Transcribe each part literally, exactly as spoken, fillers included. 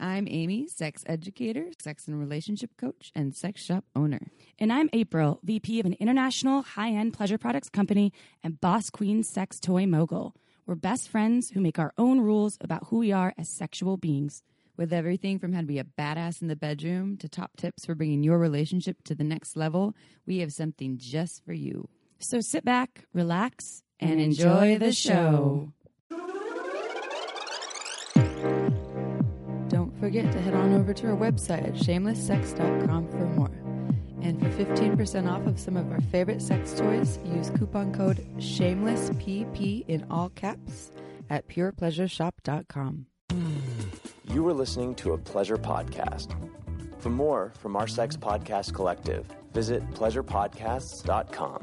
I'm Amy, sex educator, sex and relationship coach, and sex shop owner. And I'm April, V P of an international high-end pleasure products company and boss queen sex toy mogul. We're best friends who make our own rules about who we are as sexual beings. With everything from how to be a badass in the bedroom to top tips for bringing your relationship to the next level, we have something just for you. So sit back, relax, and, and enjoy, enjoy the show. Don't forget to head on over to our website at shameless sex dot com for more. And for fifteen percent off of some of our favorite sex toys, use coupon code SHAMELESSPP in all caps at pure pleasure shop dot com. You are listening to a pleasure podcast. For more from our sex podcast collective, visit pleasure podcasts dot com.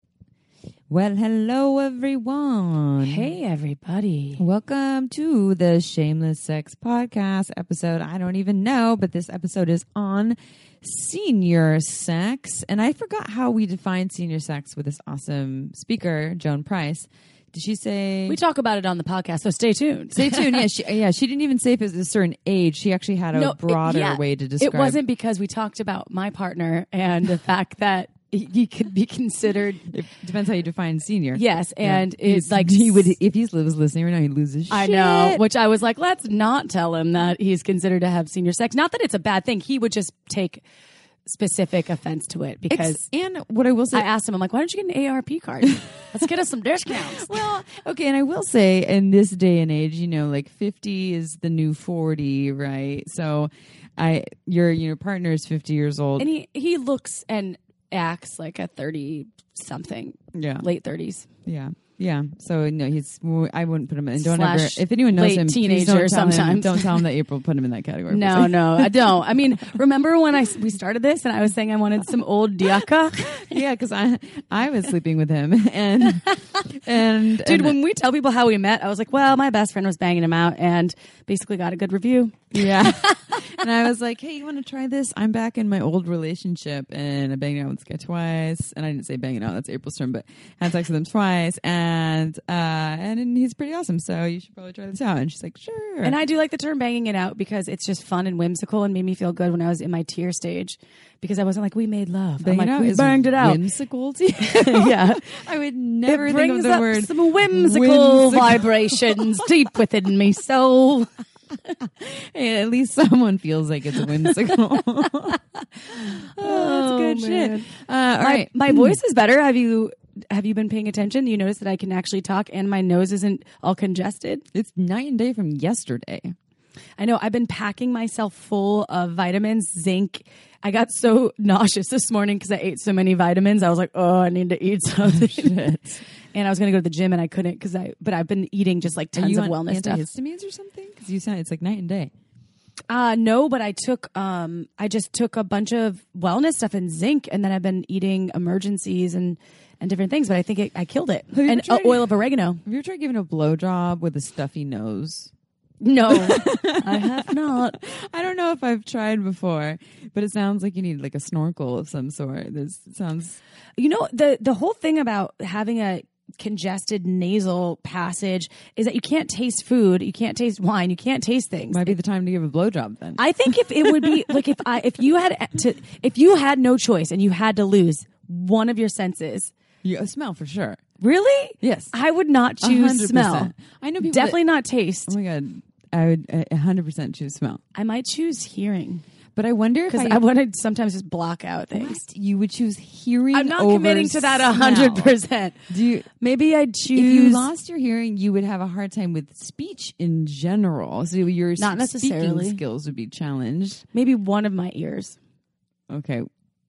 Well, hello, everyone. Hey, everybody. Welcome to the Shameless Sex Podcast episode. I don't even know, but this episode is on senior sex. And I forgot how we define senior sex with this awesome speaker, Joan Price. Did she say... We talk about it on the podcast, so stay tuned. Stay tuned. Yeah, she, yeah, she didn't even say if it was a certain age. She actually had a no, broader it, yeah, way to describe... It wasn't because we talked about my partner and the fact that he could be considered... It depends how you define senior. Yes, and yeah. it's like... He would, if he was listening right now, he'd lose his shit. I know, which I was like, let's not tell him that he's considered to have senior sex. Not that it's a bad thing. He would just take specific offense to it because... It's, and what I will say... I asked him, I'm like, why don't you get an A R P card? Let's get us some discounts. Well, okay, and I will say, in this day and age, you know, like fifty is the new forty, right? So, I your your partner is fifty years old, and he he looks and acts like a thirty something, yeah, late thirties, yeah. Yeah, so no, he's. I wouldn't put him in. Don't Slash ever. If anyone knows late him, teenager please don't tell sometimes. him. Don't tell him that April put him in that category. No, no, I don't. I mean, remember when I we started this and I was saying I wanted some old Diaka? Yeah, because I I was sleeping with him and and dude. and, when we tell people how we met, I was like, well, my best friend was banging him out and basically got a good review. Yeah, and I was like, hey, you want to try this? I'm back in my old relationship and I banged out with this guy twice, and I didn't say banging out. That's April's term, but had sex with him twice, and. uh Uh, and, and he's pretty awesome, so you should probably try this out. And she's like, sure. And I do like the term banging it out because it's just fun and whimsical and made me feel good when I was in my tear stage because I wasn't like, we made love. Banging I'm like, out we is banged it out. Whimsical to you? Yeah. I would never it think of the up word some whimsical, whimsical. vibrations deep within me soul. Hey, at least someone feels like it's whimsical. oh, that's good man. shit. Uh, all my, right. my voice is better. Have you have you been paying attention? You notice that I can actually talk and my nose isn't all congested? It's night and day from yesterday. I know. I've been packing myself full of vitamins, zinc. I got so nauseous this morning because I ate so many vitamins. I was like, oh, I need to eat something. Shit. And I was going to go to the gym and I couldn't because I, but I've been eating just like tons Are you of on wellness stuff. Antihistamines or something? Because you sound it's like night and day. Uh, no, but I took, um, I just took a bunch of wellness stuff and zinc, and then I've been eating emergencies and, and different things, but I think it, I killed it. you And uh, tried- oil of oregano. Have you ever tried giving a blowjob with a stuffy nose? No, I have not. I don't know if I've tried before, but it sounds like you need like a snorkel of some sort. This sounds... You know, the, the whole thing about having a congested nasal passage is that you can't taste food, you can't taste wine, you can't taste things. Might be the time to give a blowjob then. I think if it would be like if I if you had to if you had no choice and you had to lose one of your senses. Yeah, smell for sure. Really? Yes. I would not choose one hundred percent. smell. I know people Definitely that, not taste. Oh my God. I would uh, one hundred percent choose smell. I might choose hearing. But I wonder if Because I, I, want to sometimes just block out things. What? You would choose hearing I'm not over committing to that smell. one hundred percent. Do you, Maybe I'd choose... if you lost your hearing, you would have a hard time with speech in general. So your Not necessarily. speaking skills would be challenged. Maybe one of my ears. Okay.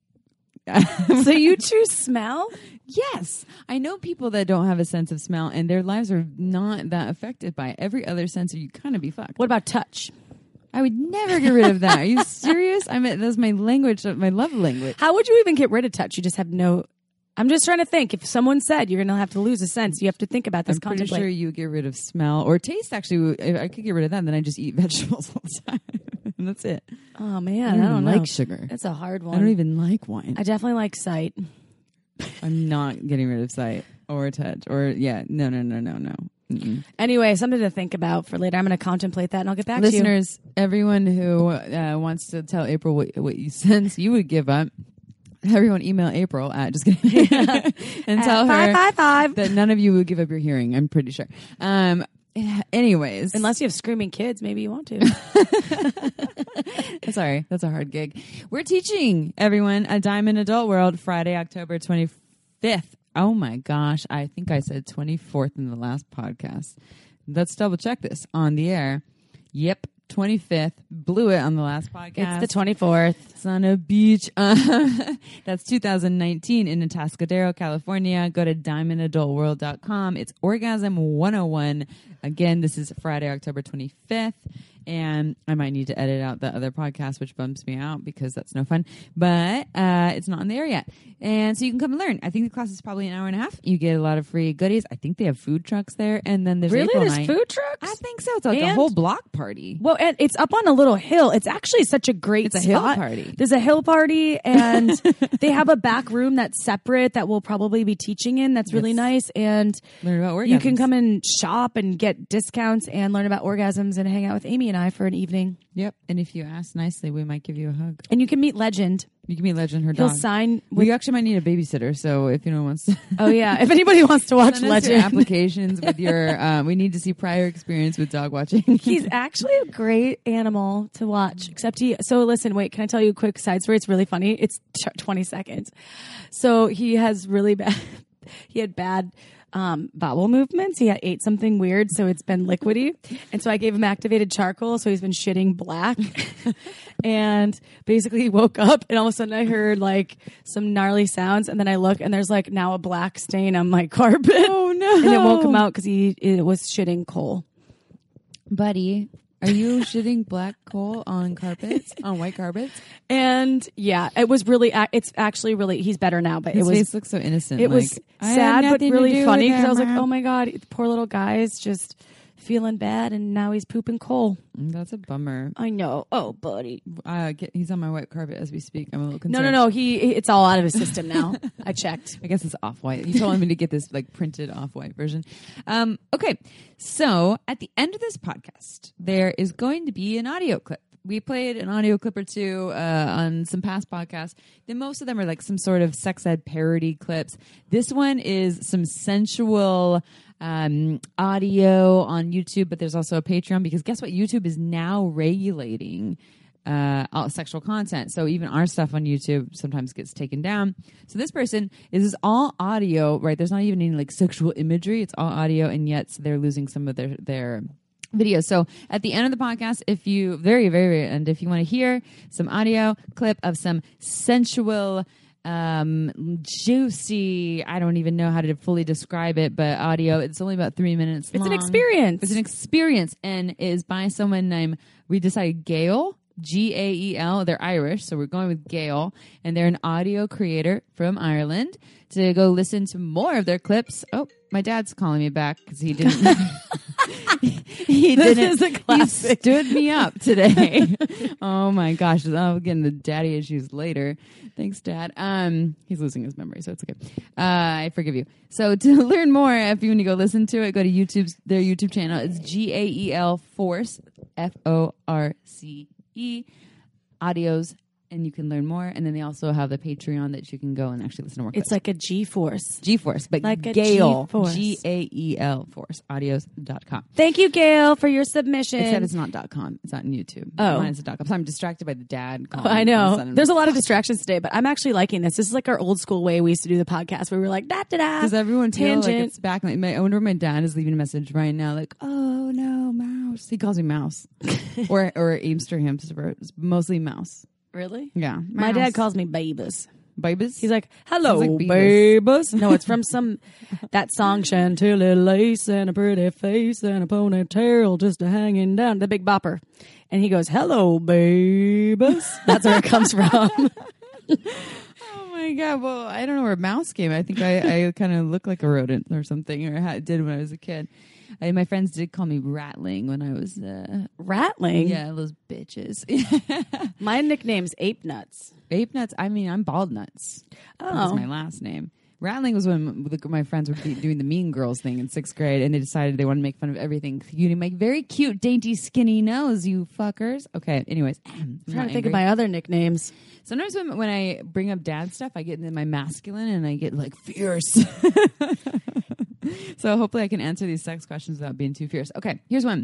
So you choose smell? Yes. I know people that don't have a sense of smell and their lives are not that affected by it. Every other sense, you kind of be fucked. What about touch? I would never get rid of that. Are you serious? I mean, that's my language, my love language. How would you even get rid of touch? You just have no... I'm just trying to think. If someone said you're going to have to lose a sense, you have to think about this. I'm pretty contemplate. sure you would get rid of smell or taste. Actually, if I could get rid of that, then I just eat vegetables all the time. And that's it. Oh, I man. I don't, don't, even know. like sugar. That's a hard one. I don't even like wine. I definitely like sight. I'm not getting rid of sight or touch or, yeah, no, no, no, no, no. Anyway, something to think about for later. I'm going to contemplate that and I'll get back to you. Listeners, everyone who uh, wants to tell April what, what you sense you would give up, everyone email April at just kidding and tell her five five five that none of you would give up your hearing. I'm pretty sure. Um, anyways, unless you have screaming kids, maybe you want to. Sorry, that's a hard gig. We're teaching everyone a Diamond Adult World Friday, October twenty-fifth. Oh my gosh, I think I said twenty-fourth in the last podcast. Let's double check this on the air. Yep. twenty-fifth. Blew it on the last podcast. It's the twenty-fourth. It's on a beach. Uh, that's two thousand nineteen in Atascadero, California. Go to diamond adult world dot com. It's Orgasm one oh one. Again, this is Friday, October twenty-fifth. And I might need to edit out the other podcast, which bumps me out because that's no fun. But uh, it's not on the air yet. And so you can come and learn. I think the class is probably an hour and a half. You get a lot of free goodies. I think they have food trucks there. And then there's really? April There's night. food trucks? I think so. It's like And- a whole block party. Well, and it's up on a little hill. It's actually such a great It's a hill spot. party. There's a hill party, and they have a back room that's separate that we'll probably be teaching in. That's really Yes. nice. And Learn about orgasms. you can come and shop and get discounts and learn about orgasms and hang out with Amy and I for an evening. Yep. And if you ask nicely, we might give you a hug. And you can meet Legend. You can meet Legend, her He'll dog. sign with. We actually might need a babysitter, so if anyone wants to Oh yeah, if anybody wants to watch send us your Legend, applications with your, uh, we need to see prior experience with dog watching. he's actually a great animal to watch. Except he. So listen, wait. Can I tell you a quick side story? It's really funny. It's t- twenty seconds. So he has really bad. He had bad um, bowel movements. He had ate something weird, so it's been liquidy. And so I gave him activated charcoal, so he's been shitting black. And basically, he woke up, and all of a sudden, I heard like some gnarly sounds, and then I look, and there's like now a black stain on my carpet. Oh no! And it woke him out because he it was shitting coal. Buddy, are you shitting black coal on carpets, on white carpets? And yeah, it was really, ac- it's actually really, he's better now, but His it was, face looks so innocent. it was like, I had sad, but nothing to really do funny with because I was it, like, Mom. oh my God, the poor little guy is just feeling bad and now he's pooping coal. That's a bummer. I know. Oh, buddy. Uh, get, he's on my white carpet as we speak. I'm a little No, concerned. no, no. He, it's all out of his system now. I checked. I guess it's off-white. He told me to get this like printed off-white version. Um, okay, so at the end of this podcast, there is going to be an audio clip. We played an audio clip or two uh, on some past podcasts. Then most of them are like some sort of sex ed parody clips. This one is some sensual um, audio on YouTube, but there's also a Patreon because guess what? YouTube is now regulating uh, all sexual content. So even our stuff on YouTube sometimes gets taken down. So this person is this all audio, right? There's not even any like sexual imagery. It's all audio, and yet they're losing some of their their videos. So at the end of the podcast, if you very very very end, if you want to hear some audio clip of some sensual, um, juicy, I don't even know how to fully describe it, but audio. It's only about three minutes. It's an long. experience. It's an experience, and it is by someone named, we decided Gail. G A E L. They're Irish, so we're going with Gail, and they're an audio creator from Ireland. To go listen to more of their clips. Oh, my dad's calling me back because he didn't. he This didn't. is a classic. He stood me up today. Oh my gosh! I'll get into daddy issues later. Thanks, Dad. Um, he's losing his memory, so it's okay. Uh, I forgive you. So to learn more, if you want to go listen to it, go to YouTube's their YouTube channel. It's G A E L Force, F O R C E, audios, and you can learn more. And then they also have the Patreon that you can go and actually listen to more clips. It's like a G-force. G-Force, but Like a Gail, G-force. G A E L Force, audios dot com. Thank you, Gail, for your submission. Except it's not .com. It's on YouTube. Oh. Mine is a .com. So I'm distracted by the dad Oh, calling. I all of know. a sudden. There's a lot of distractions today, but I'm actually liking this. This is like our old school way we used to do the podcast where we were like, da da da. Does everyone feel like tangent. it's back? Like, my, I wonder if my dad is leaving a message right now, like, "Oh no, mouse." He calls me mouse, or or Amster hamster. It's mostly mouse. Really? Yeah, My mouse. dad calls me Babus. Babus. He's like, hello, Sounds like Beavis. Babus. No, it's from some, that song, Chantilly lace and a pretty face and a ponytail just a hanging down, the Big Bopper. And he goes, hello, Babus. That's where it comes from. Oh my god! Well, I don't know where mouse came. I think I, I kind of look like a rodent or something, or ha- did when I was a kid. I, my friends did call me Rattling when I was. Uh, Rattling? yeah, those bitches. My nickname's Ape Nuts. Ape nuts. I mean, I'm bald nuts. Oh. That's my last name. Rattling was when the, my friends were be doing the Mean Girls thing in sixth grade, and they decided they wanted to make fun of everything. You make very cute, dainty, skinny nose, you fuckers. Okay, anyways. I'm trying to think of my other nicknames. Sometimes when, when I bring up dad stuff, I get into my masculine and I get like fierce. So hopefully I can answer these sex questions without being too fierce. Okay, here's one.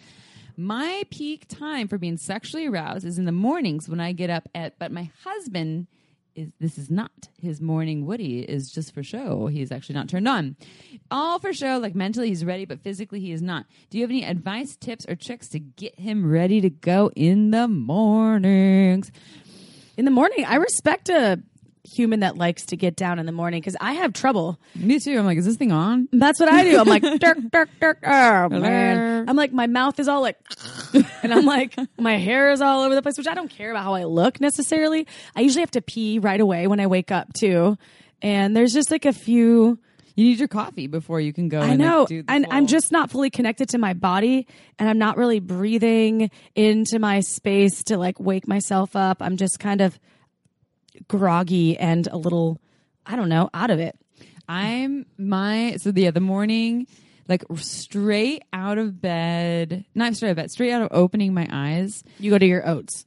My peak time for being sexually aroused is in the mornings when I get up at, but my husband is, this is not his morning Woody is just for show. He's actually not turned on. All for show, like mentally he's ready, but physically he is not. Do you have any advice, tips, or tricks to get him ready to go in the mornings? In the morning, I respect a human that likes to get down in the morning because I have trouble. Me too. I'm like, is this thing on? That's what I do. I'm like, dirk, dirk, dirk. Oh, man. I'm like, my mouth is all like, and I'm like, my hair is all over the place, which I don't care about how I look necessarily. I usually have to pee right away when I wake up too. And there's just like a few... You need your coffee before you can go. I and know. Like, do the and full... I'm just not fully connected to my body, and I'm not really breathing into my space to like wake myself up. I'm just kind of groggy and a little, I don't know, out of it. I'm my, so the, yeah, the morning, like straight out of bed, not straight out of bed, straight out of opening my eyes. You go to your oats.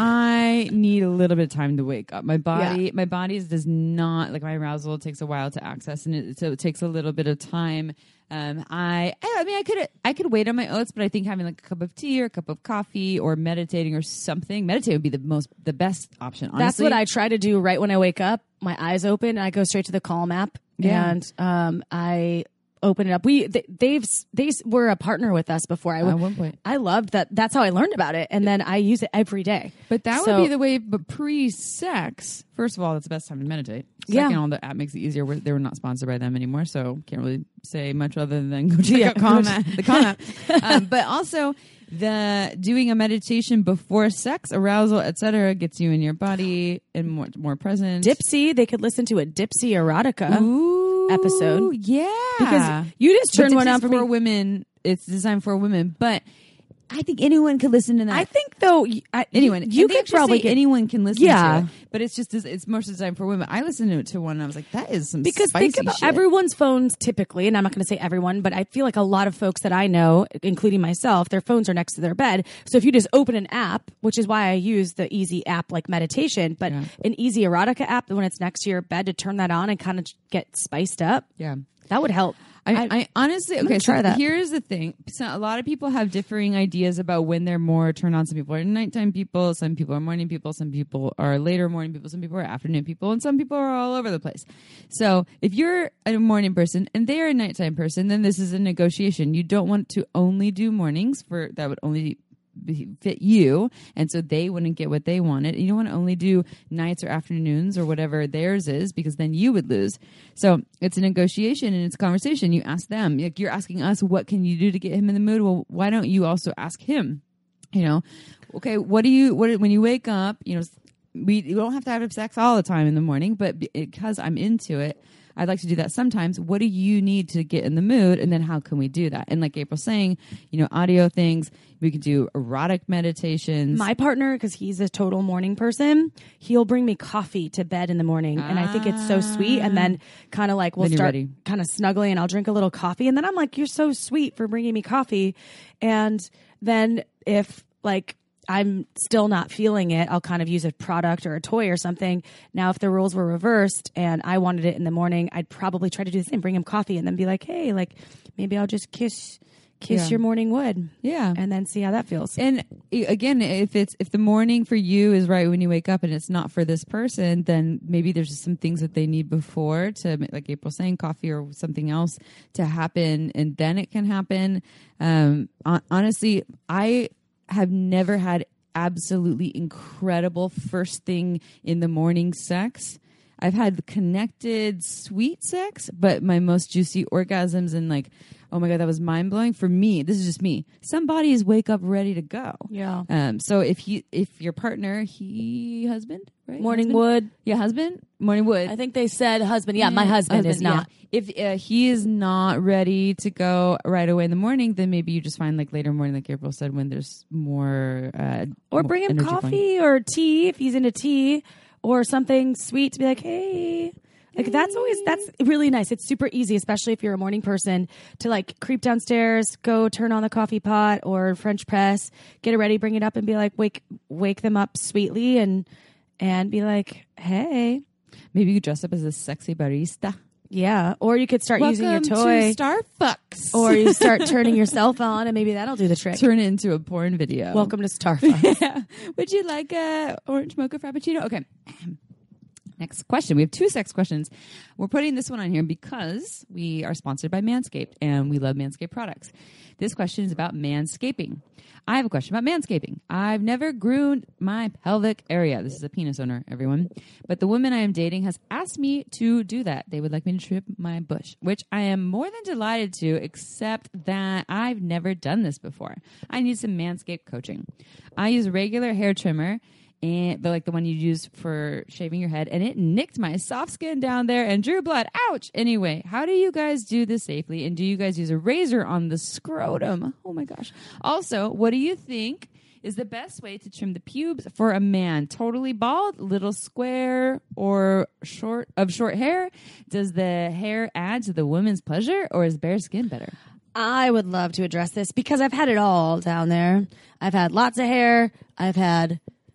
I need a little bit of time to wake up. My body, Yeah. my body does not, like my arousal takes a while to access, and it, so it takes a little bit of time. Um, I, I mean, I could, I could wait on my oats, but I think having like a cup of tea or a cup of coffee or meditating or something, meditating would be the most, the best option. Honestly. That's what I try to do right when I wake up. My eyes open, and I go straight to the Calm app, Yeah. and um, I open it up. We they, they've they were a partner with us before. I At one point. I loved that. That's how I learned about it, and then I use it every day. But that So- would be the way. But pre-sex, first of all, that's the best time to meditate. Second, Yeah. all the app makes it easier. We're, they were not sponsored by them anymore, so can't really say much other than go check Yeah. out Calm app, the Calm app. Um, but also, the doing a meditation before sex, arousal, et cetera, gets you in your body and more more present. Dipsy, they could listen to a Dipsy erotica Ooh, episode. yeah, because you just But turned one Dipsy's on for for me. women. It's designed for women, but I think anyone could listen to that. I think though, y- I, Anyone, you and they could actually probably say get, anyone can listen Yeah. to it, but it's just it's more designed for women. I listened to it to one, and I was like, that is some because spicy think about shit. everyone's phones typically, and I'm not going to say everyone, but I feel like a lot of folks that I know, including myself, their phones are next to their bed. So if you just open an app, which is why I use the easy app like meditation, but Yeah. an easy erotica app when it's next to your bed to turn that on and kind of get spiced up, yeah. that would help. I, I honestly okay. gonna So try that. here's the thing: so a lot of people have differing ideas about when they're more turned on. Some people are nighttime people. Some people are morning people. Some people are later morning people. Some people are afternoon people, and some people are all over the place. So if you're a morning person and they're a nighttime person, then this is a negotiation. You don't want to only do mornings for that would only be- fit you, and so they wouldn't get what they wanted. You don't want to only do nights or afternoons or whatever theirs is, because then you would lose. So it's a negotiation and it's a conversation. You ask them, like you're asking us, what can you do to get him in the mood? Well, why don't you also ask him? You know, okay, what do you what when you wake up? You know, we you don't have to have sex all the time in the morning, but because I'm into it, I'd like to do that sometimes. What do you need to get in the mood? And then how can we do that? And like April's saying, you know, audio things, we could do erotic meditations. My partner, because he's a total morning person, he'll bring me coffee to bed in the morning. And I think it's so sweet. And then kind of like we'll Then you're start ready. kind of snuggling and I'll drink a little coffee. And then I'm like, you're so sweet for bringing me coffee. And then if like I'm still not feeling it, I'll kind of use a product or a toy or something. Now, if the roles were reversed and I wanted it in the morning, I'd probably try to do the same, bring him coffee and then be like, hey, like maybe I'll just kiss kiss Yeah. your morning wood. Yeah. And then see how that feels. And i- again, if it's if the morning for you is right when you wake up and it's not for this person, then maybe there's just some things that they need before to, like April saying, coffee or something else to happen, and then it can happen. Um, hon- honestly, I have never had absolutely incredible first thing in the morning sex. I've had connected sweet sex, but my most juicy orgasms and like, oh my God, that was mind blowing for me. This is just me. Some bodies wake up ready to go. Yeah. Um. So if he, if your partner, he husband, right? Morning husband? wood. Yeah, husband. Morning wood. I think they said husband. Yeah, my husband, is not. yeah. If uh, he is not ready to go right away in the morning, then maybe you just find like later morning, like April said, when there's more. Uh, Or more bring him energy coffee flowing. or tea if he's into tea or something sweet to be like, hey, Like that's always, that's really nice. It's super easy, especially if you're a morning person, to like creep downstairs, go turn on the coffee pot or French press, get it ready, bring it up and be like, wake, wake them up sweetly and, and be like, hey. Maybe you dress up as a sexy barista. Yeah. Or you could start Welcome using your toy. to Starfucks. Or you start turning your cell phone and maybe that'll do the trick. Turn it into a porn video. Welcome to Starfucks. Yeah. Would you like a orange mocha frappuccino? Okay. Next question. We have two sex questions. We're putting this one on here because we are sponsored by Manscaped and we love Manscaped products. This question is about manscaping. I have a question about manscaping. I've never groomed my pelvic area. This is a penis owner, everyone. But the woman I am dating has asked me to do that. They would like me to trim my bush, which I am more than delighted to, except that I've never done this before. I need some Manscaped coaching. I use a regular hair trimmer, and but like the one you use for shaving your head, and it nicked my soft skin down there and drew blood. Ouch! Anyway, how do you guys do this safely? And do you guys use a razor on the scrotum? Oh my gosh. Also, what do you think is the best way to trim the pubes for a man? Totally bald, little square, or short of short hair? Does the hair add to the woman's pleasure, or is bare skin better? I would love to address this because I've had it all down there. I've had lots of hair. I've had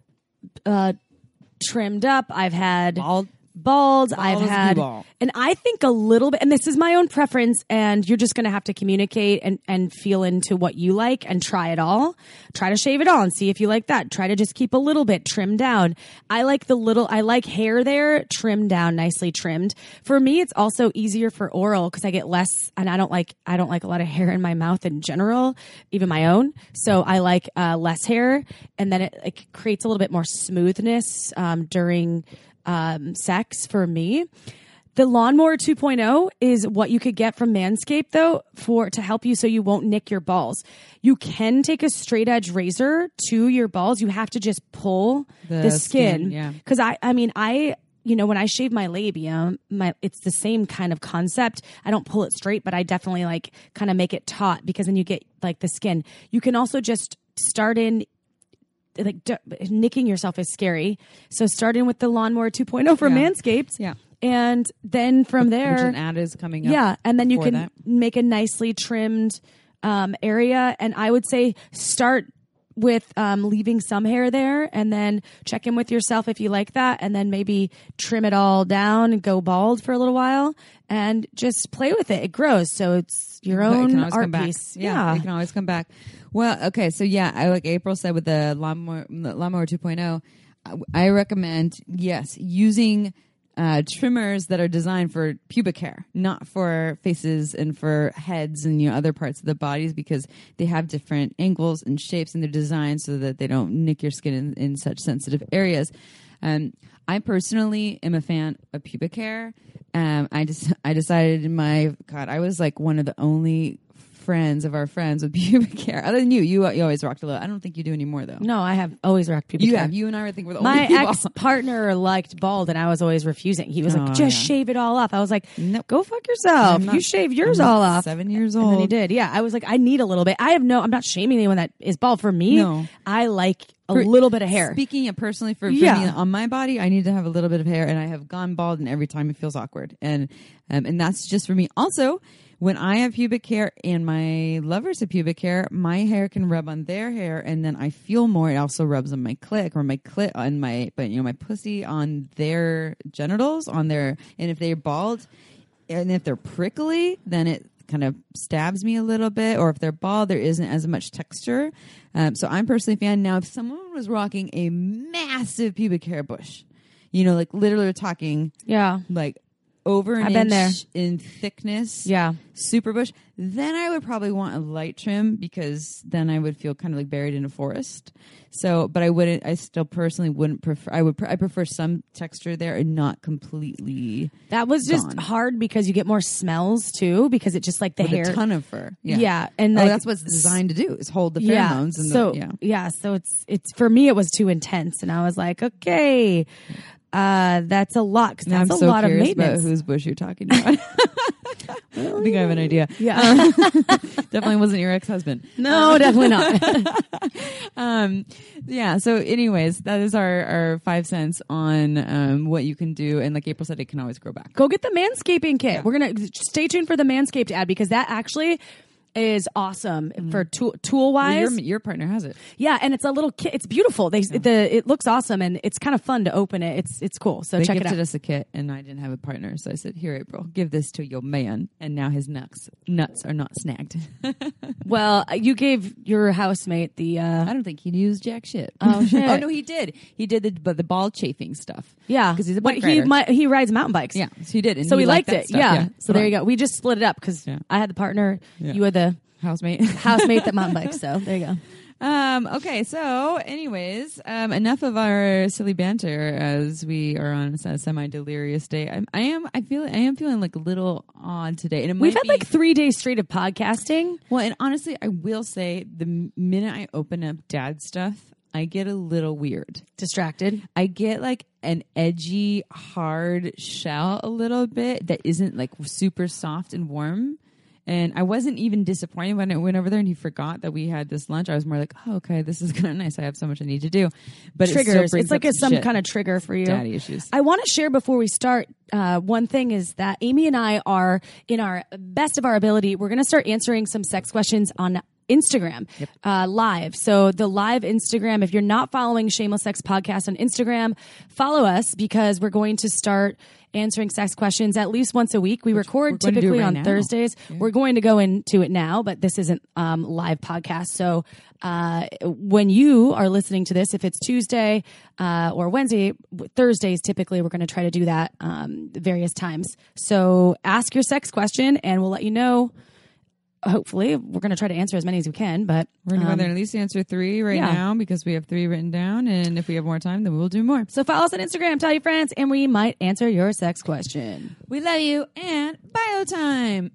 uh, trimmed up. I've had Bald. Bald. Bald I've as had, blue ball. and I think a little bit, and this is my own preference, and you're just going to have to communicate and, and feel into what you like and try it all. Try to shave it all and see if you like that. Try to just keep a little bit trimmed down. I like the little, I like hair there trimmed down, nicely trimmed. For me, it's also easier for oral because I get less, and I don't like, I don't like a lot of hair in my mouth in general, even my own. So I like uh, less hair, and then it, it creates a little bit more smoothness um, during Um, sex for me. The Lawnmower two point oh is what you could get from Manscaped though for to help you so you won't nick your balls. You can take a straight edge razor to your balls. You have to just pull the, The skin. skin, yeah. Cause I, I mean, I, you know, when I shave my labia, my, it's the same kind of concept. I don't pull it straight, but I definitely like kind of make it taut because then you get like the skin. You can also just start in like d- nicking yourself is scary. So starting with the Lawnmower two point oh for Yeah. Manscaped. Yeah. And then from there, Which an ad is coming up. yeah. And then you for can that. make a nicely trimmed um, area. And I would say start with um, leaving some hair there and then check in with yourself if you like that. And then maybe trim it all down and go bald for a little while and just play with it. It grows. So it's your But it own can always art come back. piece. Yeah, Yeah. it can always come back. Well, okay, so yeah, I like April said with the lawnmower, lawnmower two point oh, I recommend yes using uh, trimmers that are designed for pubic hair, not for faces and for heads and you know other parts of the bodies because they have different angles and shapes and they're designed so that they don't nick your skin in, in such sensitive areas. Um, I personally am a fan of pubic hair. Um, I just I decided in my God, I was like one of the only friends of our friends with pubic hair. Other than you, you you always rocked a little. I don't think you do anymore though. No, I have always rocked pubic You hair. have. You and I, I think, were the My only people. ex-partner liked bald and I was always refusing. He was Oh, like, just yeah. shave it all off. I was like, Nope. go fuck yourself. I'm not- You shave yours I'm all off. Seven years And old. then he did. Yeah. I was like, I need a little bit. I have no, I'm not shaming anyone that is bald. For me, No. I like a For- little bit of hair. Speaking of personally for, for Yeah. me on my body, I need to have a little bit of hair, and I have gone bald, and every time it feels awkward, and um, and that's just for me. Also, when I have pubic hair and my lovers have pubic hair, my hair can rub on their hair, and then I feel more. It also rubs on my clit or my clit on my, but you know, my pussy on their genitals, on their, and if they're bald, and if they're prickly, then it kind of stabs me a little bit, or if they're bald, there isn't as much texture. Um, so I'm personally a fan. Now, if someone was rocking a massive pubic hair bush, you know, like literally we're talking Yeah. like over an I've been inch in thickness, Yeah. super bush, then I would probably want a light trim because then I would feel kind of like buried in a forest. So, but I wouldn't, I still personally wouldn't prefer, I would, I prefer some texture there and not completely That was just gone. hard because you get more smells too, because it just like the with hair. a ton of fur. Yeah. Yeah, and oh, like, that's what it's designed to do is hold the yeah. pheromones. And so the, yeah. yeah, so it's it's for me it was too intense, and I was like, okay, uh, that's a lot because Now that's I'm a so lot of curious about maintenance. whose bush you're talking about. I think I have an idea. Yeah. Um, definitely wasn't your ex-husband. No, Um, definitely not. um, yeah. So anyways, that is our, our five cents on um, what you can do. And like April said, it can always grow back. Go get the manscaping kit. Yeah. We're going to stay tuned for the Manscaped ad because that actually is awesome for tool, tool Well, wise. your, your partner has it. Yeah, and it's a little kit. It's beautiful. They the it looks awesome and it's kind of fun to open it. It's it's cool. So They check it gifted out. us a kit, and I didn't have a partner, so I said, "Here, April, give this to your man." And now his nuts nuts are not snagged. Well, you gave your housemate the. Uh, I don't think he used jack shit. Oh, shit. Oh no, he did. He did the but the ball chafing stuff. yeah, because he's a But bike he rider. mi- he rides mountain bikes. Yeah, so he did, and So he we liked, that it. stuff. Yeah. So there you But go. We just split it up because Yeah. I had the partner. Yeah. You had the housemate. housemate that mountain bikes. So there you go. Um, okay, so anyways, um, enough of our silly banter as we are on a semi-delirious day. I'm, I am, I feel, I am feeling like a little odd today, and it We've might had be, like three days straight of podcasting. well, and honestly, I will say the minute I open up dad stuff, I get a little weird. Distracted. I get like an edgy, hard shell a little bit that isn't like super soft and warm. And I wasn't even disappointed when I went over there and he forgot that we had this lunch. I was more like, oh, okay, this is kind of nice. I have so much I need to do. But Triggers. It still brings It's like up a, some shit. kind of trigger for you. Daddy issues. I want to share before we start. Uh, one thing is that Amy and I are, in our best of our ability, we're going to start answering some sex questions on Instagram uh, live. So the live Instagram, if you're not following Shameless Sex Podcast on Instagram, follow us because we're going to start answering sex questions at least once a week. We record we're going to do it typically right on now. Thursdays. We're going to go into it now, but this isn't um, live podcast. So uh, when you are listening to this, if it's Tuesday uh, or Wednesday, Thursdays typically we're going to try to do that um, various times. So ask your sex question and we'll let you know. Hopefully, we're going to try to answer as many as we can, but We're going to go um, there and at least answer three right yeah. now because we have three written down. And if we have more time, then we'll do more. so follow us on Instagram, tell your friends, and we might answer your sex question. We love you. And bio time.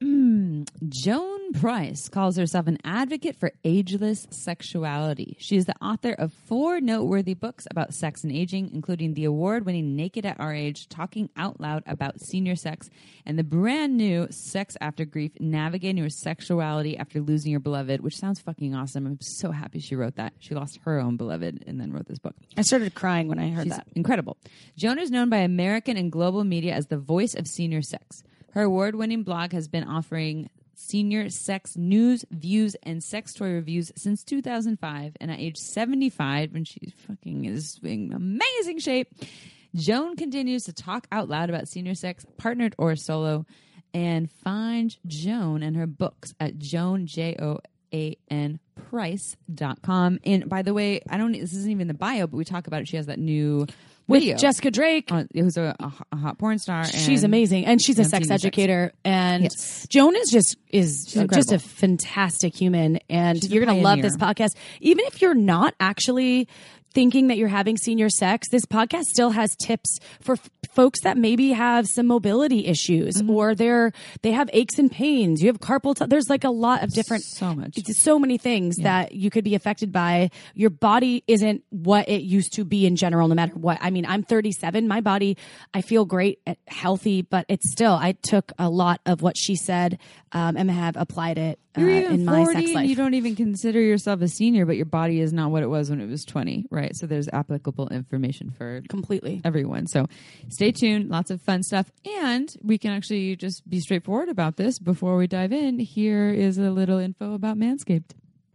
Joan Price calls herself an advocate for ageless sexuality. She is the author of four noteworthy books about sex and aging, including the award-winning Naked at Our Age, Talking Out Loud About Senior Sex, and the brand new Sex After Grief, Navigating Your Sexuality After Losing Your Beloved, which sounds fucking awesome. I'm so happy she wrote that. She lost her own beloved and then wrote this book. I started crying when I heard She's that. incredible. Joan is known by American and global media as the voice of senior sex. Her award-winning blog has been offering senior sex news, views, and sex toy reviews since two thousand five. And at age seventy-five, when she fucking is in amazing shape, Joan continues to talk out loud about senior sex, partnered or solo. And find Joan and her books at Joan, J O A N, Price dot com. And by the way, I don't, this isn't even the bio, but we talk about it. She has that new With video. Jessica Drake. Uh, who's a, a, a hot porn star. She's and amazing, and she's a and sex senior sex. educator. And Yes. Joan is just is just incredible. a fantastic human, and She's a you're going to love pioneer. this podcast. Even if you're not actually thinking that you're having senior sex, this podcast still has tips for f- folks that maybe have some mobility issues Mm-hmm. or they're they have aches and pains. You have carpal tunnel. There's like a lot of different So much. it's so many things that you could be affected by. Your body isn't what it used to be in general, no matter what. I mean, I'm thirty-seven. My body, I feel great, and healthy, but it's still, I took a lot of what she said um, and have applied it uh, You're even in my forty sex and life. you don't even consider yourself a senior, but your body is not what it was when it was twenty, right? So there's applicable information for Completely. everyone. So stay tuned. Lots of fun stuff. And we can actually just be straightforward about this before we dive in. Here is a little info about Manscaped.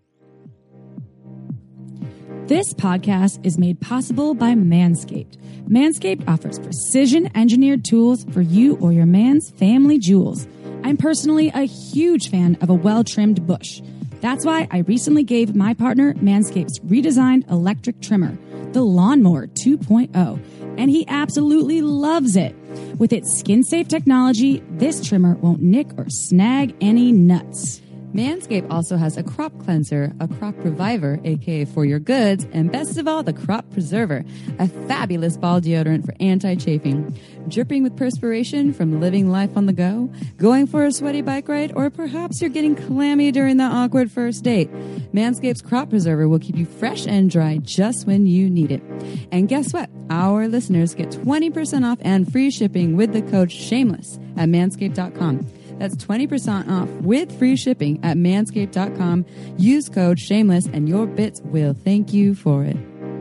This podcast is made possible by Manscaped. Manscaped offers precision-engineered tools for you or your man's family jewels. I'm personally a huge fan of a well-trimmed bush. That's why I recently gave my partner Manscaped's redesigned electric trimmer, the Lawnmower two point oh, and he absolutely loves it. With its skin-safe technology, this trimmer won't nick or snag any nuts. Manscaped also has a crop cleanser, a crop reviver, aka for your goods, and best of all, the crop preserver, a fabulous ball deodorant for anti-chafing. Dripping with perspiration from living life on the go, going for a sweaty bike ride, or perhaps you're getting clammy during that awkward first date. Manscaped's crop preserver will keep you fresh and dry just when you need it. And guess what? Our listeners get twenty percent off and free shipping with the code SHAMELESS at manscaped dot com. That's twenty percent off with free shipping at manscaped dot com. Use code SHAMELESS and your bits will thank you for it.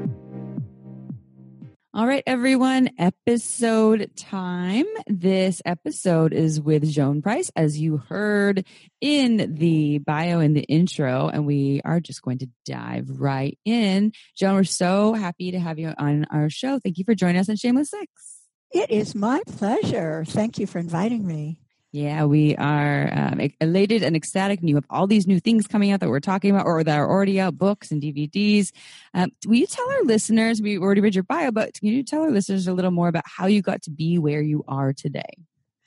All right, everyone, episode time. This episode is with Joan Price, as you heard in the bio and the intro, and we are just going to dive right in. Joan, we're so happy to have you on our show. Thank you for joining us on Shameless Sex. It is my pleasure. Thank you for inviting me. Yeah, we are um, elated and ecstatic. And you have all these new things coming out that we're talking about or that are already out, books and D V Ds. Um, will you tell our listeners, we already read your bio, but can you tell our listeners a little more about how you got to be where you are today?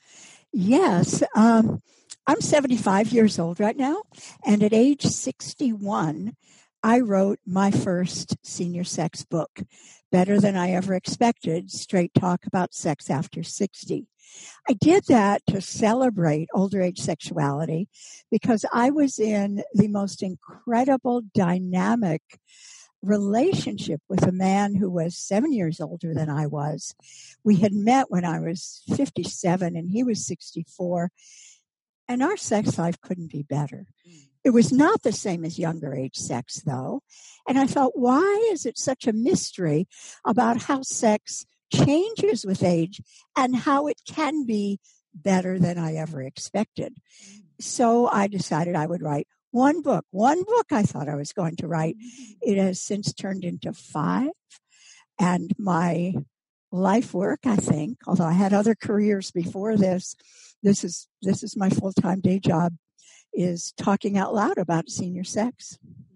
Yes. Um, I'm seventy-five years old right now. And at age sixty-one, I wrote my first senior sex book, Better Than I Ever Expected, Straight Talk About Sex After sixty. I did that to celebrate older age sexuality because I was in the most incredible, dynamic relationship with a man who was seven years older than I was. We had met when I was fifty-seven and he was sixty-four, and our sex life couldn't be better. It was not the same as younger age sex, though. And I thought, why is it such a mystery about how sex changes with age and how it can be better than I ever expected? So I decided I would write one book. One book I thought I was going to write. It has since turned into five. And my life work, I think, although I had other careers before this, this is this is my full-time day job, is talking out loud about senior sex.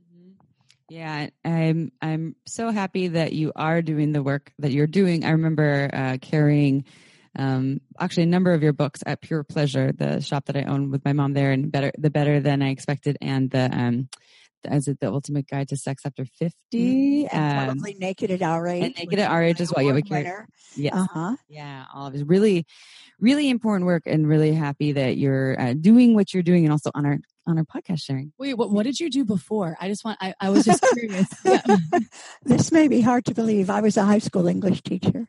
Yeah, I'm I'm so happy that you are doing the work that you're doing. I remember uh, carrying um, actually a number of your books at Pure Pleasure, the shop that I own with my mom there, and better the Better Than I Expected, and the um, as it the Ultimate Guide to Sex After fifty, and um, probably Naked at Our Age, and Naked at Our Age as well. Yeah, we carry, yes, uh-huh. yeah, all of it. Really, really important work, and really happy that you're uh, doing what you're doing, and also on our on our podcast sharing. Wait, what, what did you do before? I just want, I, I was just curious. Yeah. This may be hard to believe. I was a high school English teacher.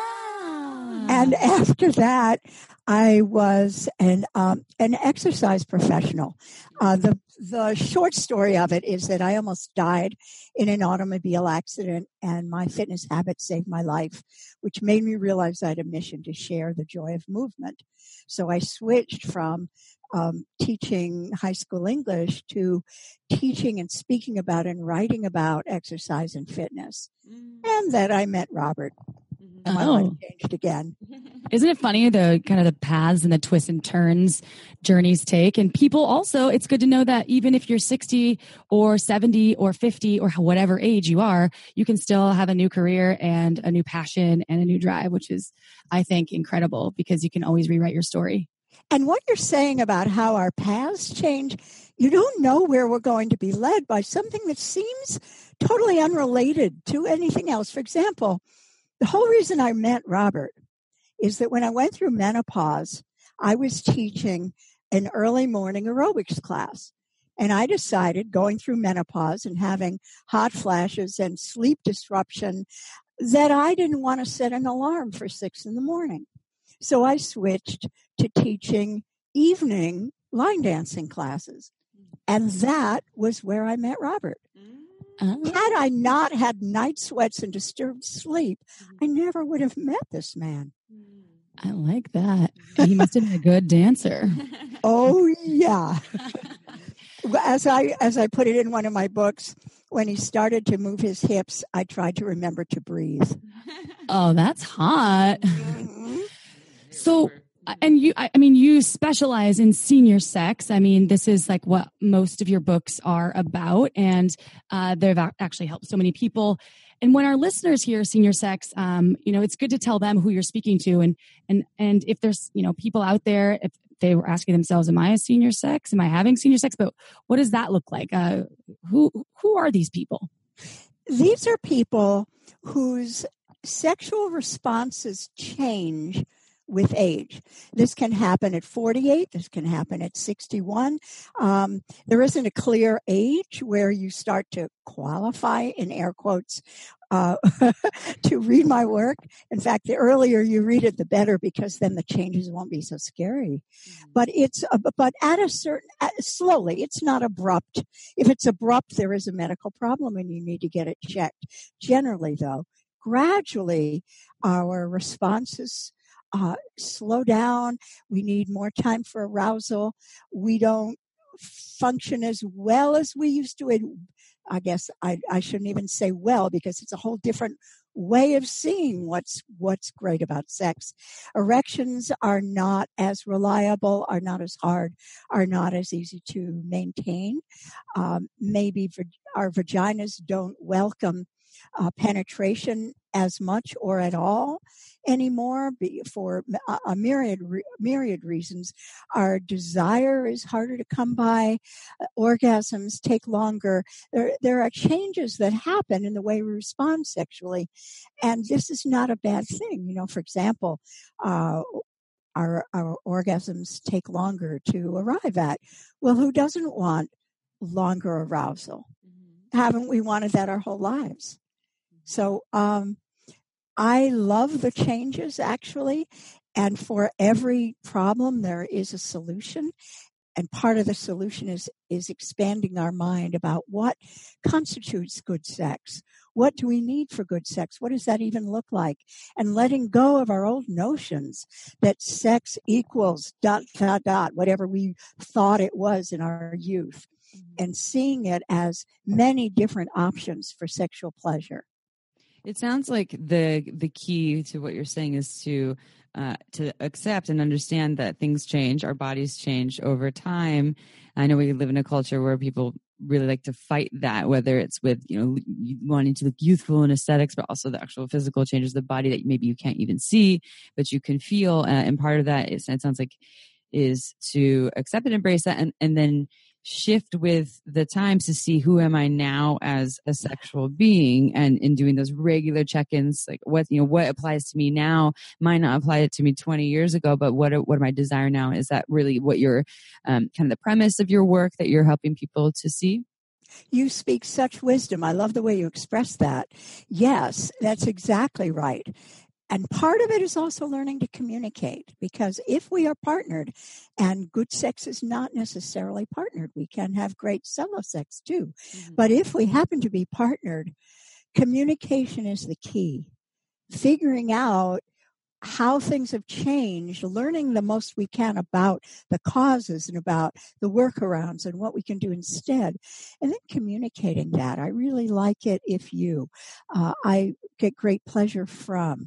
Ah. And after that, I was an um, an exercise professional. Uh, the the short story of it is that I almost died in an automobile accident, and my fitness habits saved my life, which made me realize I had a mission to share the joy of movement. So I switched from um, teaching high school English to teaching and speaking about and writing about exercise and fitness. Mm. And then I met Robert. And my oh. life changed again. Isn't it funny the kind of the paths and the twists and turns journeys take? And people also, it's good to know that even if you're sixty or seventy or fifty or whatever age you are, you can still have a new career and a new passion and a new drive, which is, I think, incredible because you can always rewrite your story. And what you're saying about how our paths change, you don't know where we're going to be led by something that seems totally unrelated to anything else. For example, the whole reason I met Robert is that when I went through menopause, I was teaching an early morning aerobics class. And I decided, going through menopause and having hot flashes and sleep disruption, that I didn't want to set an alarm for six in the morning. So I switched to teaching evening line dancing classes. And that was where I met Robert. Oh. Had I not had night sweats and disturbed sleep, I never would have met this man. I like that. He must have been a good dancer. Oh, yeah. As I as I put it in one of my books, when he started to move his hips, I tried to remember to breathe. Oh, that's hot. Mm-hmm. So, and you, I mean, you specialize in senior sex. I mean, this is like what most of your books are about, and uh, they've actually helped so many people. and when our listeners hear senior sex, um, you know, it's good to tell them who you're speaking to. And, and, and if there's, you know, people out there, if they were asking themselves, am I a senior sex? Am I having senior sex? But what does that look like? Uh, who, who are these people? These are people whose sexual responses change with age. This can happen at forty-eight. This can happen at sixty-one. Um, there isn't a clear age where you start to qualify, in air quotes, uh, to read my work. In fact, the earlier you read it, the better, because then the changes won't be so scary. Mm-hmm. But it's, uh, but at a certain, uh, slowly, it's not abrupt. If it's abrupt, there is a medical problem and you need to get it checked. Generally, though, gradually, our responses Uh, slow down. We need more time for arousal. We don't function as well as we used to. It, I guess I, I shouldn't even say well, because it's a whole different way of seeing what's what's great about sex. Erections are not as reliable, are not as hard, are not as easy to maintain. Um, maybe our vaginas don't welcome uh, penetration as much or at all anymore for a myriad myriad reasons. Our desire is harder to come by. Orgasms take longer. There, there are changes that happen in the way we respond sexually, and this is not a bad thing. You know, for example, uh, our our orgasms take longer to arrive at. Well, who doesn't want longer arousal? Mm-hmm. Haven't we wanted that our whole lives? So, um, I love the changes, actually, and for every problem there is a solution, and part of the solution is is expanding our mind about what constitutes good sex. What do we need for good sex? What does that even look like? And letting go of our old notions that sex equals dot, dot, dot, whatever we thought it was in our youth, and seeing it as many different options for sexual pleasure. It sounds like the the key to what you're saying is to uh, to accept and understand that things change, our bodies change over time. I know we live in a culture where people really like to fight that, whether it's with, you know, wanting to look youthful and aesthetics, but also the actual physical changes of the body that maybe you can't even see, but you can feel. Uh, and part of that is, it sounds like, is to accept and embrace that, and, and then shift with the times to see who am I now as a sexual being, and in doing those regular check-ins, like what, you know, what applies to me now might not apply to me twenty years ago, but what, what am I desire now? Is that really what you're, um, kind of the premise of your work that you're helping people to see? You speak such wisdom. I love the way you express that. Yes, that's exactly right. And part of it is also learning to communicate, because if we are partnered, and good sex is not necessarily partnered, we can have great solo sex too. Mm-hmm. But if we happen to be partnered, communication is the key. Figuring out how things have changed, learning the most we can about the causes and about the workarounds and what we can do instead, and then communicating that. I really like it if you. Uh, I get great pleasure from.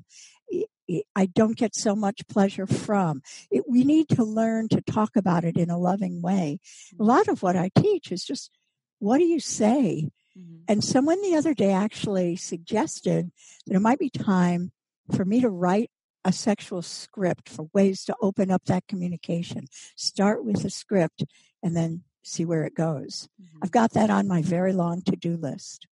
I don't get so much pleasure from it. We need to learn to talk about it in a loving way. A lot of what I teach is just, what do you say? Mm-hmm. And someone the other day actually suggested that it might be time for me to write a sexual script for ways to open up that communication. Start with a script and then see where it goes. Mm-hmm. I've got that on my very long to-do list.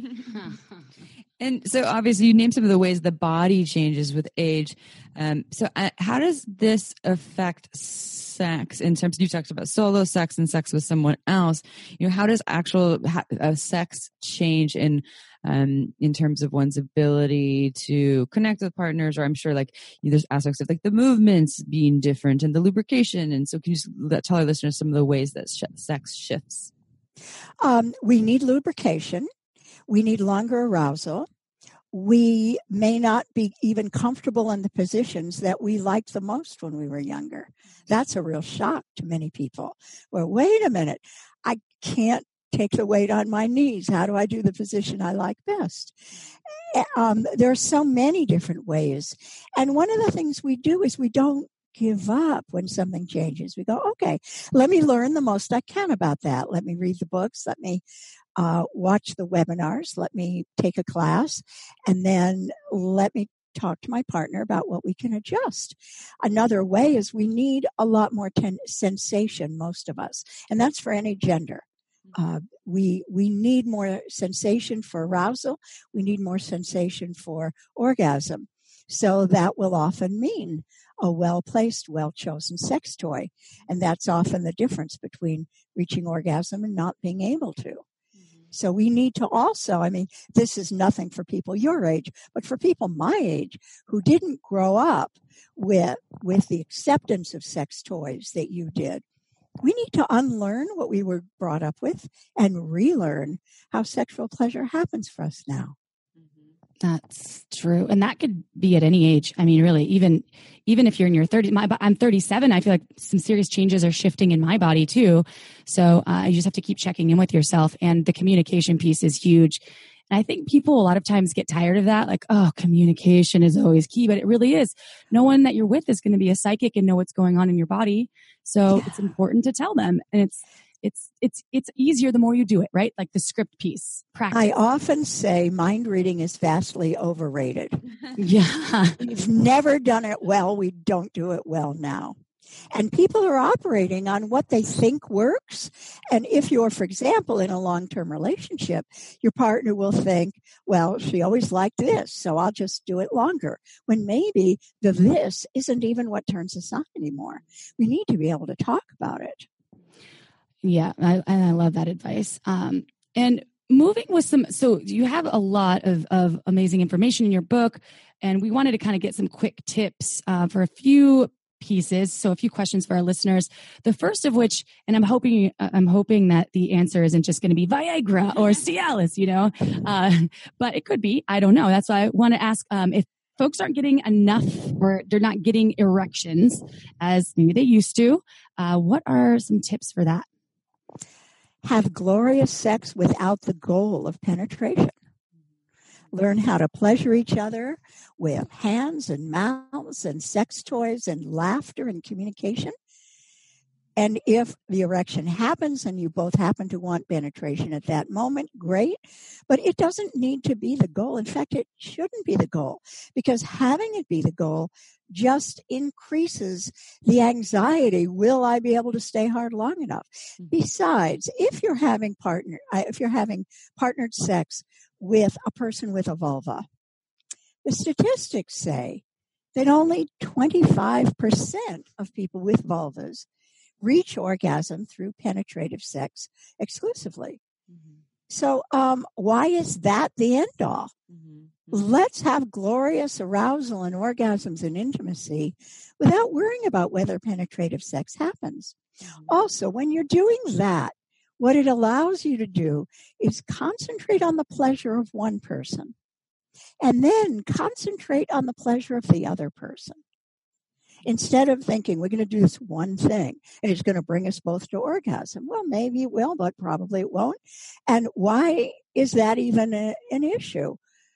And so obviously you named some of the ways the body changes with age. Um, so uh, how does this affect sex in terms, you talked about solo sex and sex with someone else, you know, how does actual ha- uh, sex change in, um, in terms of one's ability to connect with partners? Or I'm sure like you know, there's aspects of like the movements being different and the lubrication. And so can you just let, tell our listeners some of the ways that sh- sex shifts? Um, we need lubrication. We need longer arousal. We may not be even comfortable in the positions that we liked the most when we were younger. That's a real shock to many people. Well, wait a minute. I can't take the weight on my knees. How do I do the position I like best? Um, there are so many different ways. And one of the things we do is we don't give up when something changes. We go, okay, let me learn the most I can about that. Let me read the books. Let me uh, watch the webinars. Let me take a class. And then let me talk to my partner about what we can adjust. Another way is we need a lot more ten- sensation, most of us. And that's for any gender. Uh, we we need more sensation for arousal. We need more sensation for orgasm. So that will often mean a well-placed, well-chosen sex toy. And that's often the difference between reaching orgasm and not being able to. Mm-hmm. So we need to also, I mean, this is nothing for people your age, but for people my age who didn't grow up with, with the acceptance of sex toys that you did. We need to unlearn what we were brought up with and relearn how sexual pleasure happens for us now. That's true. And that could be at any age. I mean, really, even even if you're in your thirties, my, I'm thirty-seven. I feel like some serious changes are shifting in my body too. So uh, you just have to keep checking in with yourself. And the communication piece is huge. And I think people a lot of times get tired of that. Like, oh, communication is always key, but it really is. No one that you're with is going to be a psychic and know what's going on in your body. So yeah. It's important to tell them. And it's It's it's it's easier the more you do it, right? Like the script piece. Practice. I often say mind reading is vastly overrated. Yeah. We've never done it well. We don't do it well now. And people are operating on what they think works. And if you're, for example, in a long-term relationship, your partner will think, well, she always liked this, so I'll just do it longer. When maybe the this isn't even what turns us on anymore. We need to be able to talk about it. Yeah, I, and I love that advice. Um, and moving with some, so you have a lot of, of amazing information in your book, and we wanted to kind of get some quick tips uh, for a few pieces. So a few questions for our listeners. The first of which, and I'm hoping, I'm hoping that the answer isn't just going to be Viagra or Cialis, you know, uh, but it could be. I don't know. That's why I want to ask um, if folks aren't getting enough or they're not getting erections as maybe they used to. Uh, what are some tips for that? Have glorious sex without the goal of penetration. Learn how to pleasure each other with hands and mouths and sex toys and laughter and communication. And if the erection happens and you both happen to want penetration at that moment, great. But it doesn't need to be the goal. In fact, it shouldn't be the goal, because having it be the goal just increases the anxiety. Will I be able to stay hard long enough? Besides, if you're having partner, if you're having partnered sex with a person with a vulva, the statistics say that only twenty-five percent of people with vulvas reach orgasm through penetrative sex exclusively. Mm-hmm. So um, why is that the end all? Mm-hmm. Let's have glorious arousal and orgasms and intimacy without worrying about whether penetrative sex happens. Mm-hmm. Also, when you're doing that, what it allows you to do is concentrate on the pleasure of one person and then concentrate on the pleasure of the other person. Instead of thinking we're going to do this one thing and it's going to bring us both to orgasm. Well, maybe it will, but probably it won't. And why is that even a, an issue?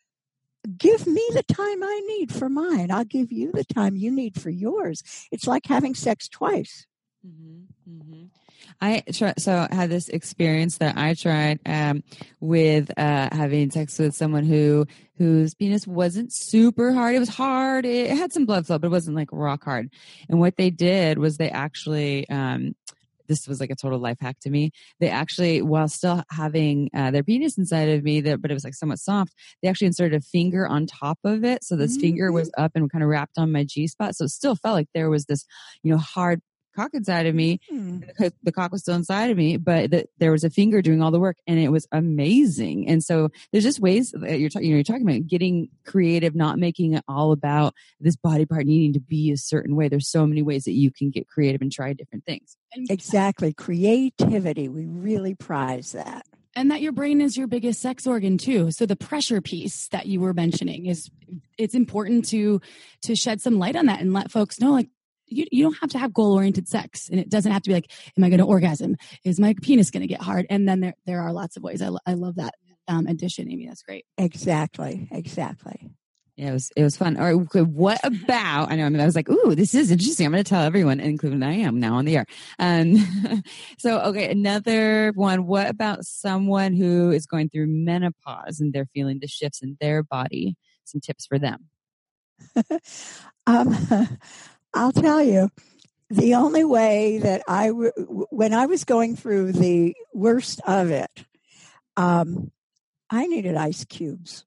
Give me the time I need for mine. I'll give you the time you need for yours. It's like having sex twice. Mm-hmm, mm-hmm. I try, so I had this experience that I tried um, with uh, having sex with someone who whose penis wasn't super hard. It was hard. It had some blood flow, but it wasn't like rock hard. And what they did was they actually, um, this was like a total life hack to me. They actually, while still having uh, their penis inside of me, that but it was like somewhat soft, they actually inserted a finger on top of it. So this mm-hmm. finger was up and kind of wrapped on my G spot. So it still felt like there was this, you know, hard cock inside of me. Mm. The, the cock was still inside of me, but the, there was a finger doing all the work, and it was amazing. And so there's just ways that you're talking, you know, you're talking about getting creative, not making it all about this body part needing to be a certain way. There's so many ways that you can get creative and try different things. Exactly. Creativity. We really prize that. And that your brain is your biggest sex organ too. So the pressure piece that you were mentioning is, it's important to, to shed some light on that and let folks know, like, You, you don't have to have goal-oriented sex, and it doesn't have to be like, am I going to orgasm? Is my penis going to get hard? And then there there are lots of ways. I, I love that um, addition, Amy. That's great. Exactly. Exactly. Yeah, it was it was fun. All right, okay, what about? I know. I mean, I was like, "Ooh, this is interesting." I'm going to tell everyone, including I am now on the air. Um, so, okay, another one. What about someone who is going through menopause and they're feeling the shifts in their body? Some tips for them. um, I'll tell you, the only way that I, w- when I was going through the worst of it, um, I needed ice cubes.